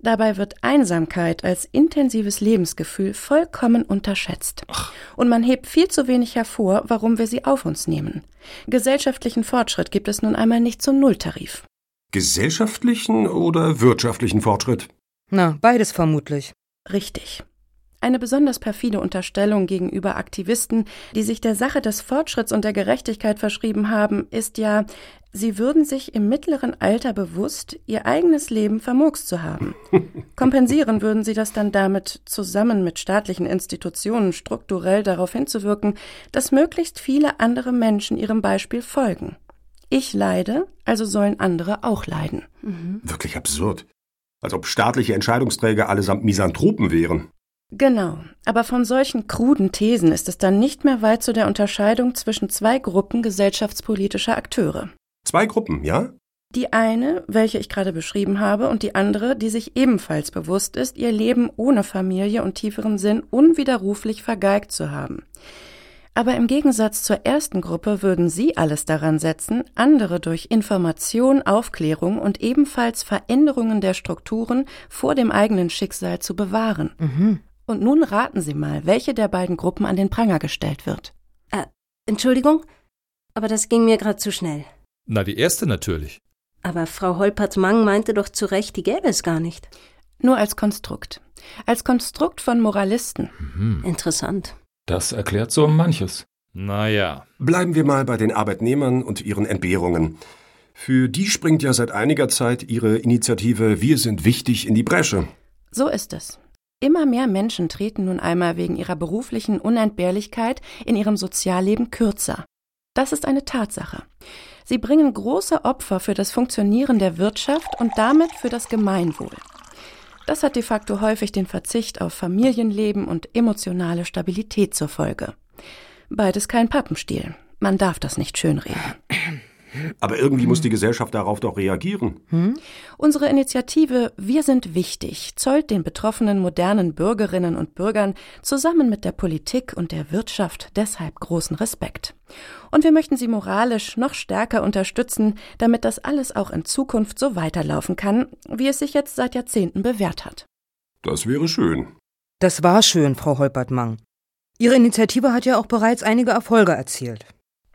Dabei wird Einsamkeit als intensives Lebensgefühl vollkommen unterschätzt. Und man hebt viel zu wenig hervor, warum wir sie auf uns nehmen. Gesellschaftlichen Fortschritt gibt es nun einmal nicht zum Nulltarif. Gesellschaftlichen oder wirtschaftlichen Fortschritt? Na, beides vermutlich. Richtig. Eine besonders perfide Unterstellung gegenüber Aktivisten, die sich der Sache des Fortschritts und der Gerechtigkeit verschrieben haben, ist ja, sie würden sich im mittleren Alter bewusst, ihr eigenes Leben vermurkst zu haben. Kompensieren würden sie das dann damit, zusammen mit staatlichen Institutionen strukturell darauf hinzuwirken, dass möglichst viele andere Menschen ihrem Beispiel folgen. Ich leide, also sollen andere auch leiden. Wirklich absurd. Als ob staatliche Entscheidungsträger allesamt Misanthropen wären. Genau, aber von solchen kruden Thesen ist es dann nicht mehr weit zu der Unterscheidung zwischen zwei Gruppen gesellschaftspolitischer Akteure. 2 Gruppen, ja? Die eine, welche ich gerade beschrieben habe, und die andere, die sich ebenfalls bewusst ist, ihr Leben ohne Familie und tieferen Sinn unwiderruflich vergeigt zu haben. Aber im Gegensatz zur ersten Gruppe würden sie alles daran setzen, andere durch Information, Aufklärung und ebenfalls Veränderungen der Strukturen vor dem eigenen Schicksal zu bewahren. Und nun raten Sie mal, welche der beiden Gruppen an den Pranger gestellt wird. Entschuldigung, aber das ging mir gerade zu schnell. Na, die erste natürlich. Aber Frau Holpert-Mang meinte doch zu Recht, die gäbe es gar nicht. Nur als Konstrukt. Als Konstrukt von Moralisten. Interessant. Das erklärt so manches. Naja. Bleiben wir mal bei den Arbeitnehmern und ihren Entbehrungen. Für die springt ja seit einiger Zeit Ihre Initiative Wir sind wichtig in die Bresche. So ist es. Immer mehr Menschen treten nun einmal wegen ihrer beruflichen Unentbehrlichkeit in ihrem Sozialleben kürzer. Das ist eine Tatsache. Sie bringen große Opfer für das Funktionieren der Wirtschaft und damit für das Gemeinwohl. Das hat de facto häufig den Verzicht auf Familienleben und emotionale Stabilität zur Folge. Beides kein Pappenstiel. Man darf das nicht schönreden. Aber irgendwie muss die Gesellschaft darauf doch reagieren. Unsere Initiative Wir sind wichtig zollt den betroffenen modernen Bürgerinnen und Bürgern zusammen mit der Politik und der Wirtschaft deshalb großen Respekt. Und wir möchten sie moralisch noch stärker unterstützen, damit das alles auch in Zukunft so weiterlaufen kann, wie es sich jetzt seit Jahrzehnten bewährt hat. Das wäre schön. Das war schön, Frau Holpert-Mang. Ihre Initiative hat ja auch bereits einige Erfolge erzielt.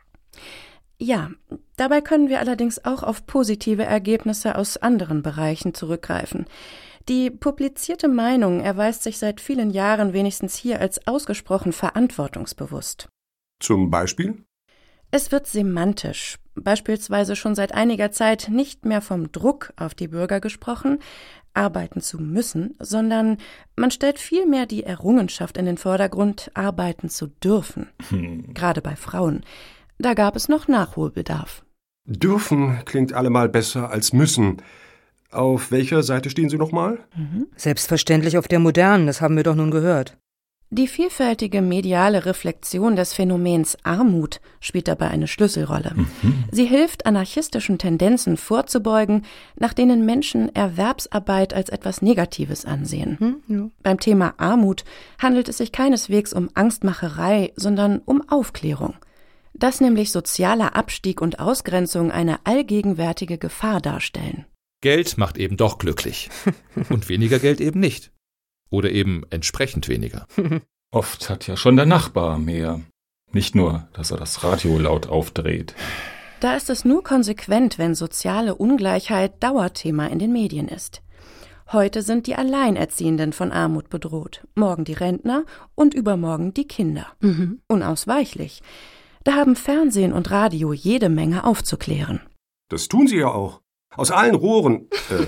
Ja, dabei können wir allerdings auch auf positive Ergebnisse aus anderen Bereichen zurückgreifen. Die publizierte Meinung erweist sich seit vielen Jahren wenigstens hier als ausgesprochen verantwortungsbewusst. Zum Beispiel? Es wird semantisch, beispielsweise schon seit einiger Zeit nicht mehr vom Druck auf die Bürger gesprochen, arbeiten zu müssen, sondern man stellt vielmehr die Errungenschaft in den Vordergrund, arbeiten zu dürfen. Gerade bei Frauen. Da gab es noch Nachholbedarf. Dürfen klingt allemal besser als müssen. Auf welcher Seite stehen Sie nochmal? Selbstverständlich auf der modernen, das haben wir doch nun gehört. Die vielfältige mediale Reflexion des Phänomens Armut spielt dabei eine Schlüsselrolle. Sie hilft, anarchistischen Tendenzen vorzubeugen, nach denen Menschen Erwerbsarbeit als etwas Negatives ansehen. Beim Thema Armut handelt es sich keineswegs um Angstmacherei, sondern um Aufklärung. Dass nämlich sozialer Abstieg und Ausgrenzung eine allgegenwärtige Gefahr darstellen. Geld macht eben doch glücklich. Und weniger Geld eben nicht. Oder eben entsprechend weniger. Oft hat ja schon der Nachbar mehr. Nicht nur, dass er das Radio laut aufdreht. Da ist es nur konsequent, wenn soziale Ungleichheit Dauerthema in den Medien ist. Heute sind die Alleinerziehenden von Armut bedroht, morgen die Rentner und übermorgen die Kinder. Unausweichlich. Da haben Fernsehen und Radio jede Menge aufzuklären. Das tun sie ja auch. Aus allen Rohren,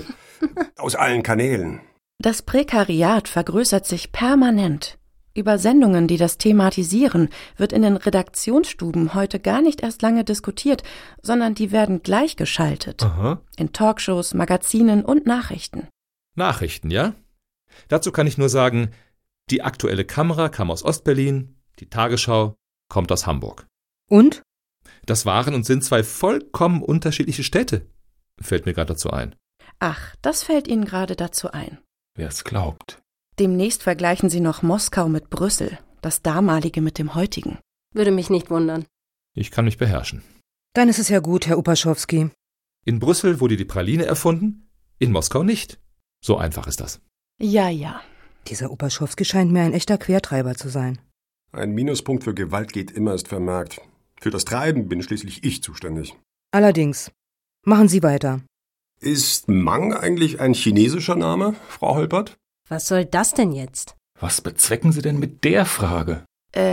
aus allen Kanälen. Das Prekariat vergrößert sich permanent. Über Sendungen, die das thematisieren, wird in den Redaktionsstuben heute gar nicht erst lange diskutiert, sondern die werden gleichgeschaltet. In Talkshows, Magazinen und Nachrichten. Nachrichten, ja? Dazu kann ich nur sagen, die Aktuelle Kamera kam aus Ostberlin, die Tagesschau kommt aus Hamburg. Und? Das waren und sind 2 vollkommen unterschiedliche Städte, fällt mir gerade dazu ein. Ach, das fällt Ihnen gerade dazu ein. Wer es glaubt. Demnächst vergleichen Sie noch Moskau mit Brüssel, das damalige mit dem heutigen. Würde mich nicht wundern. Ich kann mich beherrschen. Dann ist es ja gut, Herr Upaschowski. In Brüssel wurde die Praline erfunden, in Moskau nicht. So einfach ist das. Ja, ja. Dieser Opaschowski scheint mir ein echter Quertreiber zu sein. Ein Minuspunkt für Gewalt geht immer, ist vermerkt. Für das Treiben bin schließlich ich zuständig. Allerdings. Machen Sie weiter. Ist Mang eigentlich ein chinesischer Name, Frau Holpert? Was soll das denn jetzt? Was bezwecken Sie denn mit der Frage?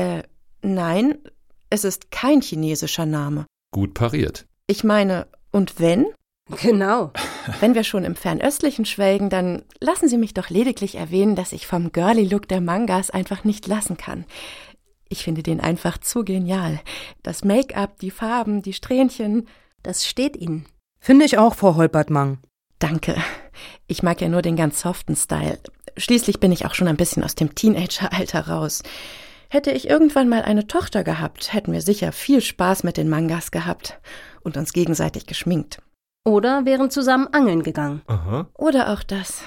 Nein, es ist kein chinesischer Name. Gut pariert. Ich meine, und wenn? Genau. Wenn wir schon im Fernöstlichen schwelgen, dann lassen Sie mich doch lediglich erwähnen, dass ich vom Girly-Look der Mangas einfach nicht lassen kann. Ich finde den einfach zu genial. Das Make-up, die Farben, die Strähnchen. Das steht Ihnen. Finde ich auch, Frau Holpert-Mang. Danke. Ich mag ja nur den ganz soften Style. Schließlich bin ich auch schon ein bisschen aus dem Teenager-Alter raus. Hätte ich irgendwann mal eine Tochter gehabt, hätten wir sicher viel Spaß mit den Mangas gehabt und uns gegenseitig geschminkt. Oder wären zusammen angeln gegangen. Aha. Oder auch das.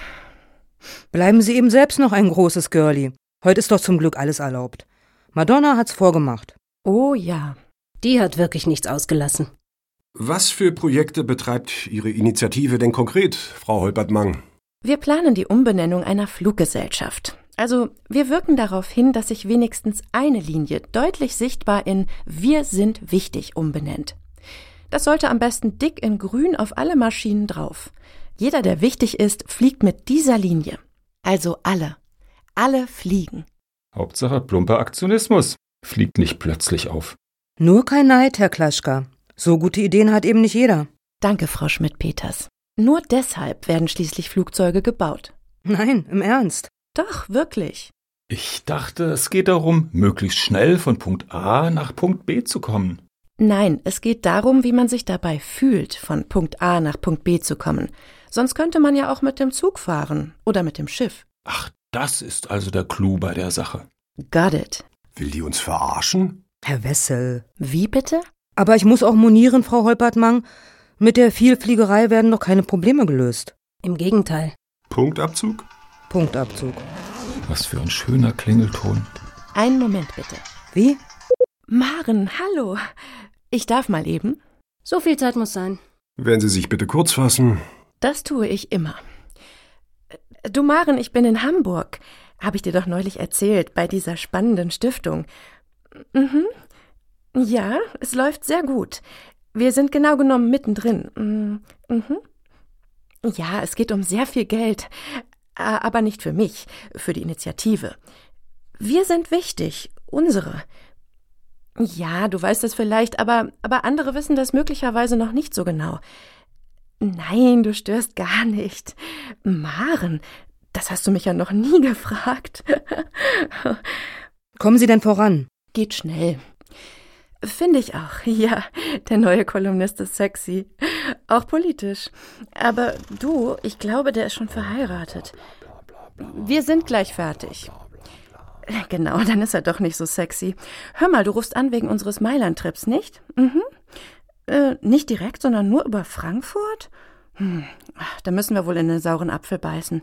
Bleiben Sie eben selbst noch ein großes Girlie. Heute ist doch zum Glück alles erlaubt. Madonna hat's vorgemacht. Oh ja. Die hat wirklich nichts ausgelassen. Was für Projekte betreibt Ihre Initiative denn konkret, Frau Holpert-Mang? Wir planen die Umbenennung einer Fluggesellschaft. Also wir wirken darauf hin, dass sich wenigstens eine Linie deutlich sichtbar in »Wir sind wichtig« umbenennt. Das sollte am besten dick in grün auf alle Maschinen drauf. Jeder, der wichtig ist, fliegt mit dieser Linie. Also alle. Alle fliegen. Hauptsache plumper Aktionismus. Fliegt nicht plötzlich auf. Nur kein Neid, Herr Klaschka. So gute Ideen hat eben nicht jeder. Danke, Frau Schmidt-Peters. Nur deshalb werden schließlich Flugzeuge gebaut. Nein, im Ernst. Doch, wirklich. Ich dachte, es geht darum, möglichst schnell von Punkt A nach Punkt B zu kommen. Nein, es geht darum, wie man sich dabei fühlt, von Punkt A nach Punkt B zu kommen. Sonst könnte man ja auch mit dem Zug fahren oder mit dem Schiff. Ach, das ist also der Clou bei der Sache. Got it. Will die uns verarschen? Herr Wessel. Wie bitte? Aber ich muss auch monieren, Frau Holpert-Mang, mit der Vielfliegerei werden doch keine Probleme gelöst. Im Gegenteil. Punktabzug? Punktabzug. Was für ein schöner Klingelton. Einen Moment bitte. Wie? Maren, hallo. Ich darf mal eben. So viel Zeit muss sein. Werden Sie sich bitte kurz fassen. Das tue ich immer. Du Maren, ich bin in Hamburg. Habe ich dir doch neulich erzählt, bei dieser spannenden Stiftung. Ja, es läuft sehr gut. Wir sind genau genommen mittendrin. Ja, es geht um sehr viel Geld. Aber nicht für mich, für die Initiative. Wir sind wichtig, unsere. Ja, du weißt es vielleicht, aber andere wissen das möglicherweise noch nicht so genau. Nein, du störst gar nicht. Maren, das hast du mich ja noch nie gefragt. Kommen Sie denn voran? Geht schnell. Finde ich auch, ja. Der neue Kolumnist ist sexy. Auch politisch. Aber du, ich glaube, der ist schon verheiratet. Wir sind gleich fertig. Genau, dann ist er doch nicht so sexy. Hör mal, du rufst an wegen unseres Mailand-Trips, nicht? Nicht direkt, sondern nur über Frankfurt? Da müssen wir wohl in den sauren Apfel beißen.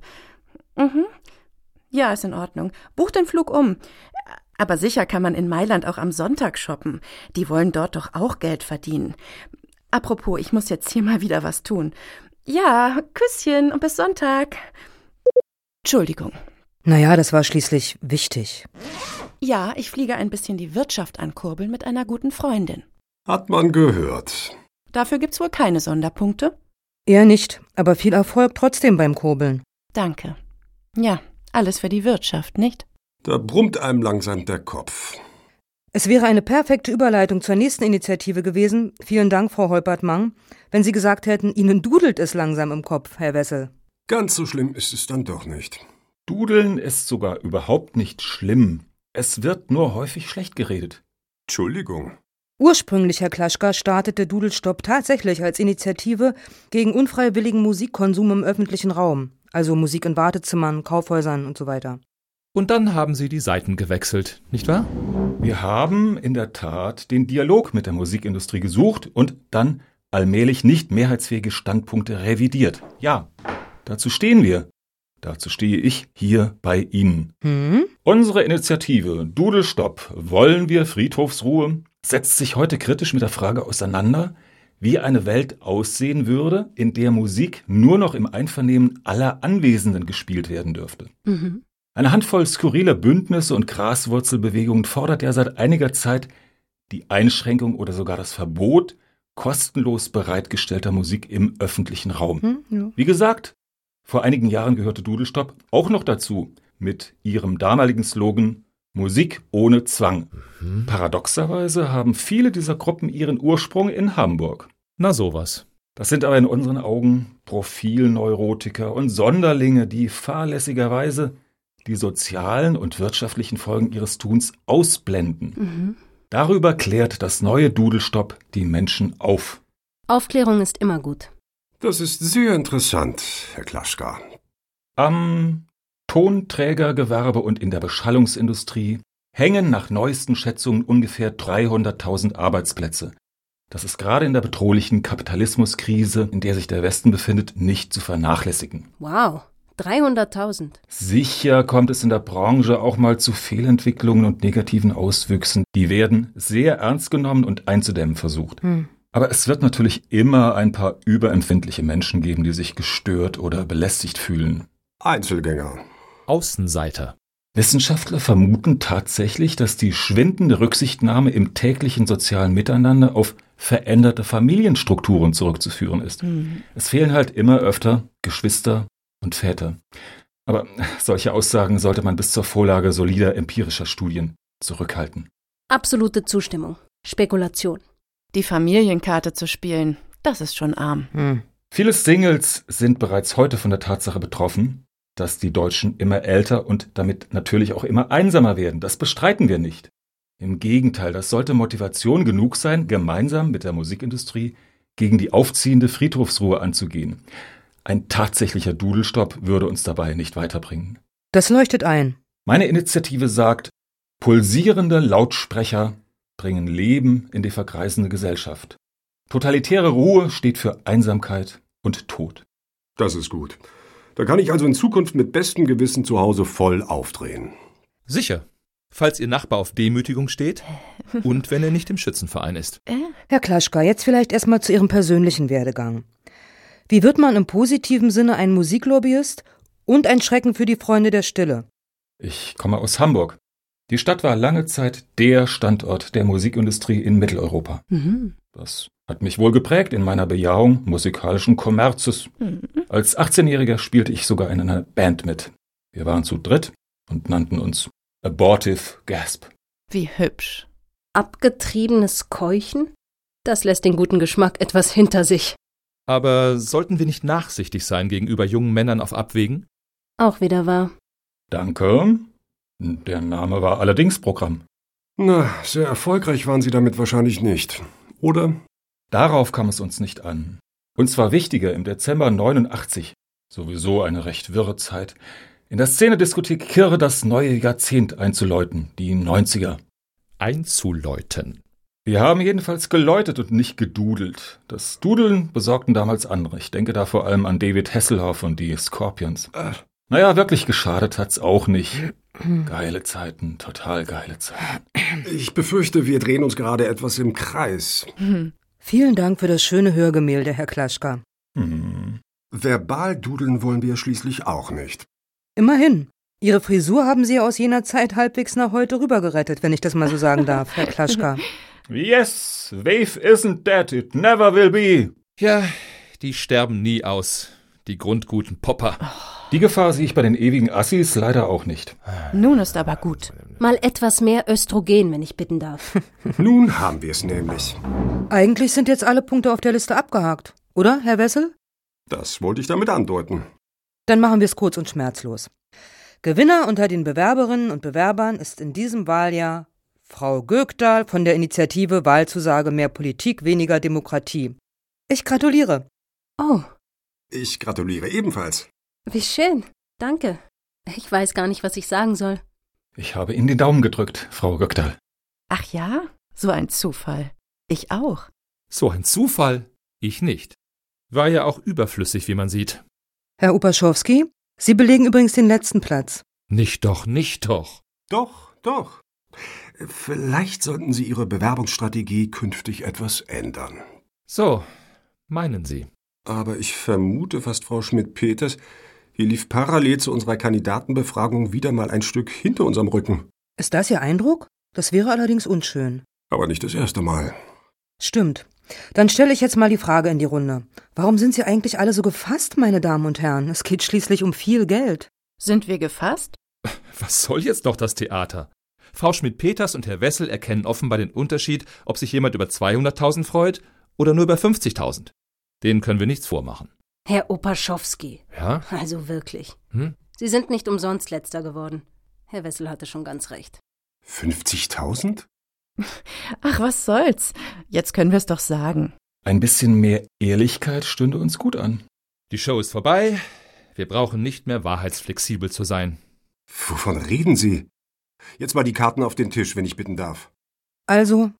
Ja, ist in Ordnung. Buch den Flug um. Aber sicher kann man in Mailand auch am Sonntag shoppen. Die wollen dort doch auch Geld verdienen. Apropos, ich muss jetzt hier mal wieder was tun. Ja, Küsschen und bis Sonntag. Entschuldigung. Naja, das war schließlich wichtig. Ja, ich fliege ein bisschen die Wirtschaft ankurbeln mit einer guten Freundin. Hat man gehört. Dafür gibt's wohl keine Sonderpunkte? Eher nicht, aber viel Erfolg trotzdem beim Kurbeln. Danke. Ja, alles für die Wirtschaft, nicht? Da brummt einem langsam der Kopf. Es wäre eine perfekte Überleitung zur nächsten Initiative gewesen, vielen Dank, Frau Holpert-Mang, wenn Sie gesagt hätten, Ihnen dudelt es langsam im Kopf, Herr Wessel. Ganz so schlimm ist es dann doch nicht. Dudeln ist sogar überhaupt nicht schlimm. Es wird nur häufig schlecht geredet. Entschuldigung. Ursprünglich, Herr Klaschka, startete Dudelstopp tatsächlich als Initiative gegen unfreiwilligen Musikkonsum im öffentlichen Raum, also Musik in Wartezimmern, Kaufhäusern und so weiter. Und dann haben Sie die Seiten gewechselt, nicht wahr? Wir haben in der Tat den Dialog mit der Musikindustrie gesucht und dann allmählich nicht mehrheitsfähige Standpunkte revidiert. Ja, dazu stehen wir. Dazu stehe ich hier bei Ihnen. Unsere Initiative Dudelstopp, wollen wir Friedhofsruhe, setzt sich heute kritisch mit der Frage auseinander, wie eine Welt aussehen würde, in der Musik nur noch im Einvernehmen aller Anwesenden gespielt werden dürfte. Mhm. Eine Handvoll skurriler Bündnisse und Graswurzelbewegungen fordert ja seit einiger Zeit die Einschränkung oder sogar das Verbot kostenlos bereitgestellter Musik im öffentlichen Raum. Ja. Wie gesagt, vor einigen Jahren gehörte Doodlestop auch noch dazu mit ihrem damaligen Slogan Musik ohne Zwang. Paradoxerweise haben viele dieser Gruppen ihren Ursprung in Hamburg. Na sowas. Das sind aber in unseren Augen Profilneurotiker und Sonderlinge, die fahrlässigerweise die sozialen und wirtschaftlichen Folgen ihres Tuns ausblenden. Mhm. Darüber klärt das neue Doodlestop die Menschen auf. Aufklärung ist immer gut. Das ist sehr interessant, Herr Klaschka. Am Tonträgergewerbe und in der Beschallungsindustrie hängen nach neuesten Schätzungen ungefähr 300.000 Arbeitsplätze. Das ist gerade in der bedrohlichen Kapitalismuskrise, in der sich der Westen befindet, nicht zu vernachlässigen. Wow, 300.000. Sicher kommt es in der Branche auch mal zu Fehlentwicklungen und negativen Auswüchsen. Die werden sehr ernst genommen und einzudämmen versucht. Aber es wird natürlich immer ein paar überempfindliche Menschen geben, die sich gestört oder belästigt fühlen. Einzelgänger. Außenseiter. Wissenschaftler vermuten tatsächlich, dass die schwindende Rücksichtnahme im täglichen sozialen Miteinander auf veränderte Familienstrukturen zurückzuführen ist. Es fehlen halt immer öfter Geschwister und Väter. Aber solche Aussagen sollte man bis zur Vorlage solider empirischer Studien zurückhalten. Absolute Zustimmung. Spekulation. Die Familienkarte zu spielen, das ist schon arm. Viele Singles sind bereits heute von der Tatsache betroffen, dass die Deutschen immer älter und damit natürlich auch immer einsamer werden. Das bestreiten wir nicht. Im Gegenteil, das sollte Motivation genug sein, gemeinsam mit der Musikindustrie gegen die aufziehende Friedhofsruhe anzugehen. Ein tatsächlicher Doodlestop würde uns dabei nicht weiterbringen. Das leuchtet ein. Meine Initiative sagt, pulsierende Lautsprecher bringen Leben in die verkreisende Gesellschaft. Totalitäre Ruhe steht für Einsamkeit und Tod. Das ist gut. Da kann ich also in Zukunft mit bestem Gewissen zu Hause voll aufdrehen. Sicher. Falls Ihr Nachbar auf Demütigung steht und wenn er nicht im Schützenverein ist. Herr Klaschka, jetzt vielleicht erstmal zu Ihrem persönlichen Werdegang. Wie wird man im positiven Sinne ein Musiklobbyist und ein Schrecken für die Freunde der Stille? Ich komme aus Hamburg. Die Stadt war lange Zeit der Standort der Musikindustrie in Mitteleuropa. Das hat mich wohl geprägt in meiner Bejahung musikalischen Kommerzes. Als 18-Jähriger spielte ich sogar in einer Band mit. Wir waren zu dritt und nannten uns Abortive Gasp. Wie hübsch. Abgetriebenes Keuchen? Das lässt den guten Geschmack etwas hinter sich. Aber sollten wir nicht nachsichtig sein gegenüber jungen Männern auf Abwägen? Auch wieder wahr. Danke. Der Name war allerdings Programm. Na, sehr erfolgreich waren Sie damit wahrscheinlich nicht, oder? Darauf kam es uns nicht an. Uns war wichtiger, im Dezember 89, sowieso eine recht wirre Zeit, in der Szenediskothek Kirre das neue Jahrzehnt einzuläuten, die 90er. Einzuläuten. Wir haben jedenfalls geläutet und nicht gedudelt. Das Dudeln besorgten damals andere. Ich denke da vor allem an David Hasselhoff und die Scorpions. Naja, wirklich geschadet hat's auch nicht. Geile Zeiten, total geile Zeiten. Ich befürchte, wir drehen uns gerade etwas im Kreis. Vielen Dank für das schöne Hörgemälde, Herr Klaschka. Verbal dudeln wollen wir schließlich auch nicht. Immerhin. Ihre Frisur haben Sie aus jener Zeit halbwegs nach heute rübergerettet, wenn ich das mal so sagen darf, Herr Klaschka. Yes, Wave isn't dead, it never will be. Ja, die sterben nie aus, die grundguten Popper. Die Gefahr sehe ich bei den ewigen Assis leider auch nicht. Nun ist aber gut. Mal etwas mehr Östrogen, wenn ich bitten darf. Nun haben wir es nämlich. Eigentlich sind jetzt alle Punkte auf der Liste abgehakt, oder, Herr Wessel? Das wollte ich damit andeuten. Dann machen wir es kurz und schmerzlos. Gewinner unter den Bewerberinnen und Bewerbern ist in diesem Wahljahr Frau Gökdal von der Initiative Wahlzusage Mehr Politik, weniger Demokratie. Ich gratuliere. Oh, Ich gratuliere ebenfalls. wie schön. Danke. Ich weiß gar nicht, was ich sagen soll. Ich habe Ihnen den Daumen gedrückt, Frau Gökdal. Ach ja? So ein Zufall. Ich auch. So ein Zufall. Ich nicht. War ja auch überflüssig, wie man sieht. Herr Upaschowski, Sie belegen übrigens den letzten Platz. Nicht doch, nicht doch. Doch, doch. Vielleicht sollten Sie Ihre Bewerbungsstrategie künftig etwas ändern. So, meinen Sie? Aber ich vermute fast, Frau Schmidt-Peters, hier lief parallel zu unserer Kandidatenbefragung wieder mal ein Stück hinter unserem Rücken. Ist das Ihr Eindruck? Das wäre allerdings unschön. Aber nicht das erste Mal. Stimmt. Dann stelle ich jetzt mal die Frage in die Runde. Warum sind Sie eigentlich alle so gefasst, meine Damen und Herren? Es geht schließlich um viel Geld. Sind wir gefasst? Was soll jetzt noch das Theater? Frau Schmidt-Peters und Herr Wessel erkennen offenbar den Unterschied, ob sich jemand über 200.000 freut oder nur über 50.000. Denen können wir nichts vormachen. Herr Opaschowski. Ja? Also wirklich. Sie sind nicht umsonst Letzter geworden. Herr Wessel hatte schon ganz recht. 50.000? Ach, was soll's? Jetzt können wir es doch sagen. Ein bisschen mehr Ehrlichkeit stünde uns gut an. Die Show ist vorbei. Wir brauchen nicht mehr wahrheitsflexibel zu sein. Wovon reden Sie? Jetzt mal die Karten auf den Tisch, wenn ich bitten darf. Also,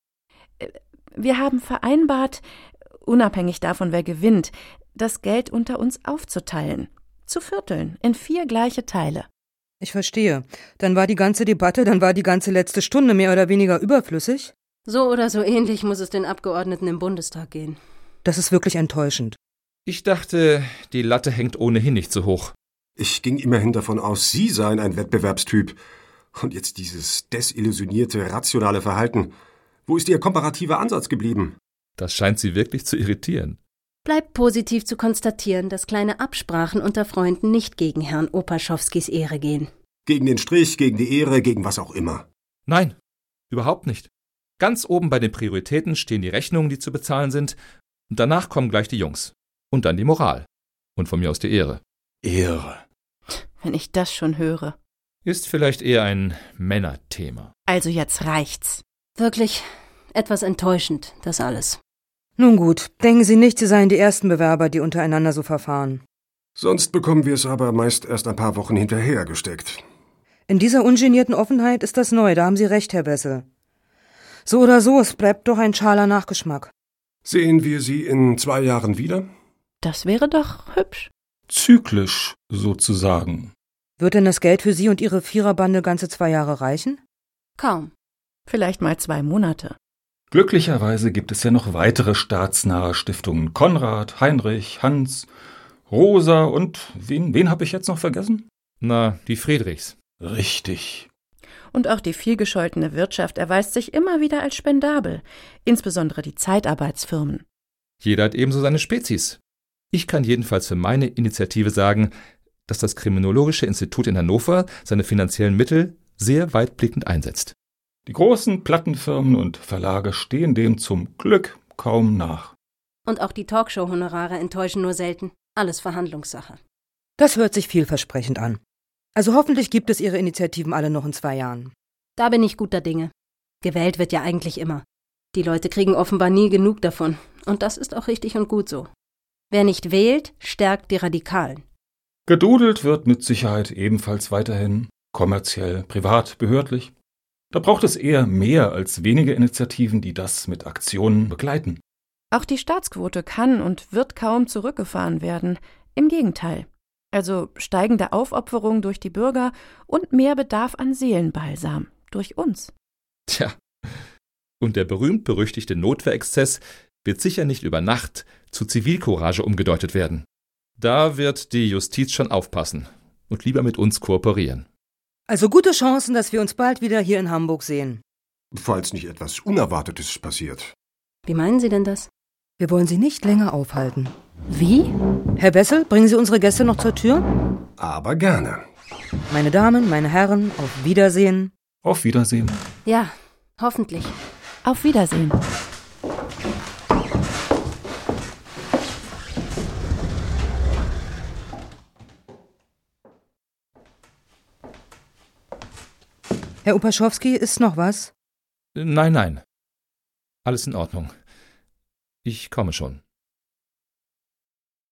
Wir haben vereinbart, unabhängig davon, wer gewinnt, das Geld unter uns aufzuteilen. Zu vierteln, in 4 gleiche Teile. ich verstehe. Dann war die ganze Debatte, dann war die ganze letzte Stunde mehr oder weniger überflüssig? So oder so ähnlich muss es den Abgeordneten im Bundestag gehen. Das ist wirklich enttäuschend. Ich dachte, die Latte hängt ohnehin nicht so hoch. Ich ging immerhin davon aus, Sie seien ein Wettbewerbstyp. Und jetzt dieses desillusionierte, rationale Verhalten. Wo ist Ihr komparativer Ansatz geblieben? Das scheint Sie wirklich zu irritieren. Bleibt positiv zu konstatieren, dass kleine Absprachen unter Freunden nicht gegen Herrn Opaschowskis Ehre gehen. Gegen den Strich, gegen die Ehre, gegen was auch immer. Nein, überhaupt nicht. Ganz oben bei den Prioritäten stehen die Rechnungen, die zu bezahlen sind. Und danach kommen gleich die Jungs. Und dann die Moral. Und von mir aus die Ehre. Ehre. Wenn ich das schon höre. Ist vielleicht eher ein Männerthema. Also jetzt reicht's. Wirklich etwas enttäuschend, das alles. Nun gut, denken Sie nicht, Sie seien die ersten Bewerber, die untereinander so verfahren. Sonst bekommen wir es aber meist erst ein paar Wochen hinterhergesteckt. In dieser ungenierten Offenheit ist das neu, da haben Sie recht, Herr Wessel. So oder so, es bleibt doch ein schaler Nachgeschmack. Sehen wir Sie in 2 Jahren wieder? Das wäre doch hübsch. Zyklisch sozusagen. Wird denn das Geld für Sie und Ihre Viererbande ganze 2 Jahre reichen? Kaum. Vielleicht mal 2 Monate. Glücklicherweise gibt es ja noch weitere staatsnahe Stiftungen. Konrad, Heinrich, Hans, Rosa und wen habe ich jetzt noch vergessen? Na, die Friedrichs. Richtig. Und auch die vielgescholtene Wirtschaft erweist sich immer wieder als spendabel. Insbesondere die Zeitarbeitsfirmen. Jeder hat ebenso seine Spezies. Ich kann jedenfalls für meine Initiative sagen, dass das Kriminologische Institut in Hannover seine finanziellen Mittel sehr weitblickend einsetzt. Die großen Plattenfirmen und Verlage stehen dem zum Glück kaum nach. Und auch die Talkshow-Honorare enttäuschen nur selten. Alles Verhandlungssache. Das hört sich vielversprechend an. Also hoffentlich gibt es Ihre Initiativen alle noch in 2 Jahren. Da bin ich guter Dinge. Gewählt wird ja eigentlich immer. Die Leute kriegen offenbar nie genug davon. Und das ist auch richtig und gut so. Wer nicht wählt, stärkt die Radikalen. Gedudelt wird mit Sicherheit ebenfalls weiterhin. Kommerziell, privat, behördlich. Da braucht es eher mehr als wenige Initiativen, die das mit Aktionen begleiten. Auch die Staatsquote kann und wird kaum zurückgefahren werden. Im Gegenteil. Also steigende Aufopferung durch die Bürger und mehr Bedarf an Seelenbalsam durch uns. Tja, und der berühmt-berüchtigte Notwehrexzess wird sicher nicht über Nacht zu Zivilcourage umgedeutet werden. Da wird die Justiz schon aufpassen und lieber mit uns kooperieren. Also gute Chancen, dass wir uns bald wieder hier in Hamburg sehen. Falls nicht etwas Unerwartetes passiert. Wie meinen Sie denn das? Wir wollen Sie nicht länger aufhalten. Wie? Herr Wessel, bringen Sie unsere Gäste noch zur Tür? Aber gerne. Meine Damen, meine Herren, auf Wiedersehen. Auf Wiedersehen. Ja, hoffentlich. Auf Wiedersehen. Herr Opaschowski, ist noch was? Nein. Alles in Ordnung. Ich komme schon.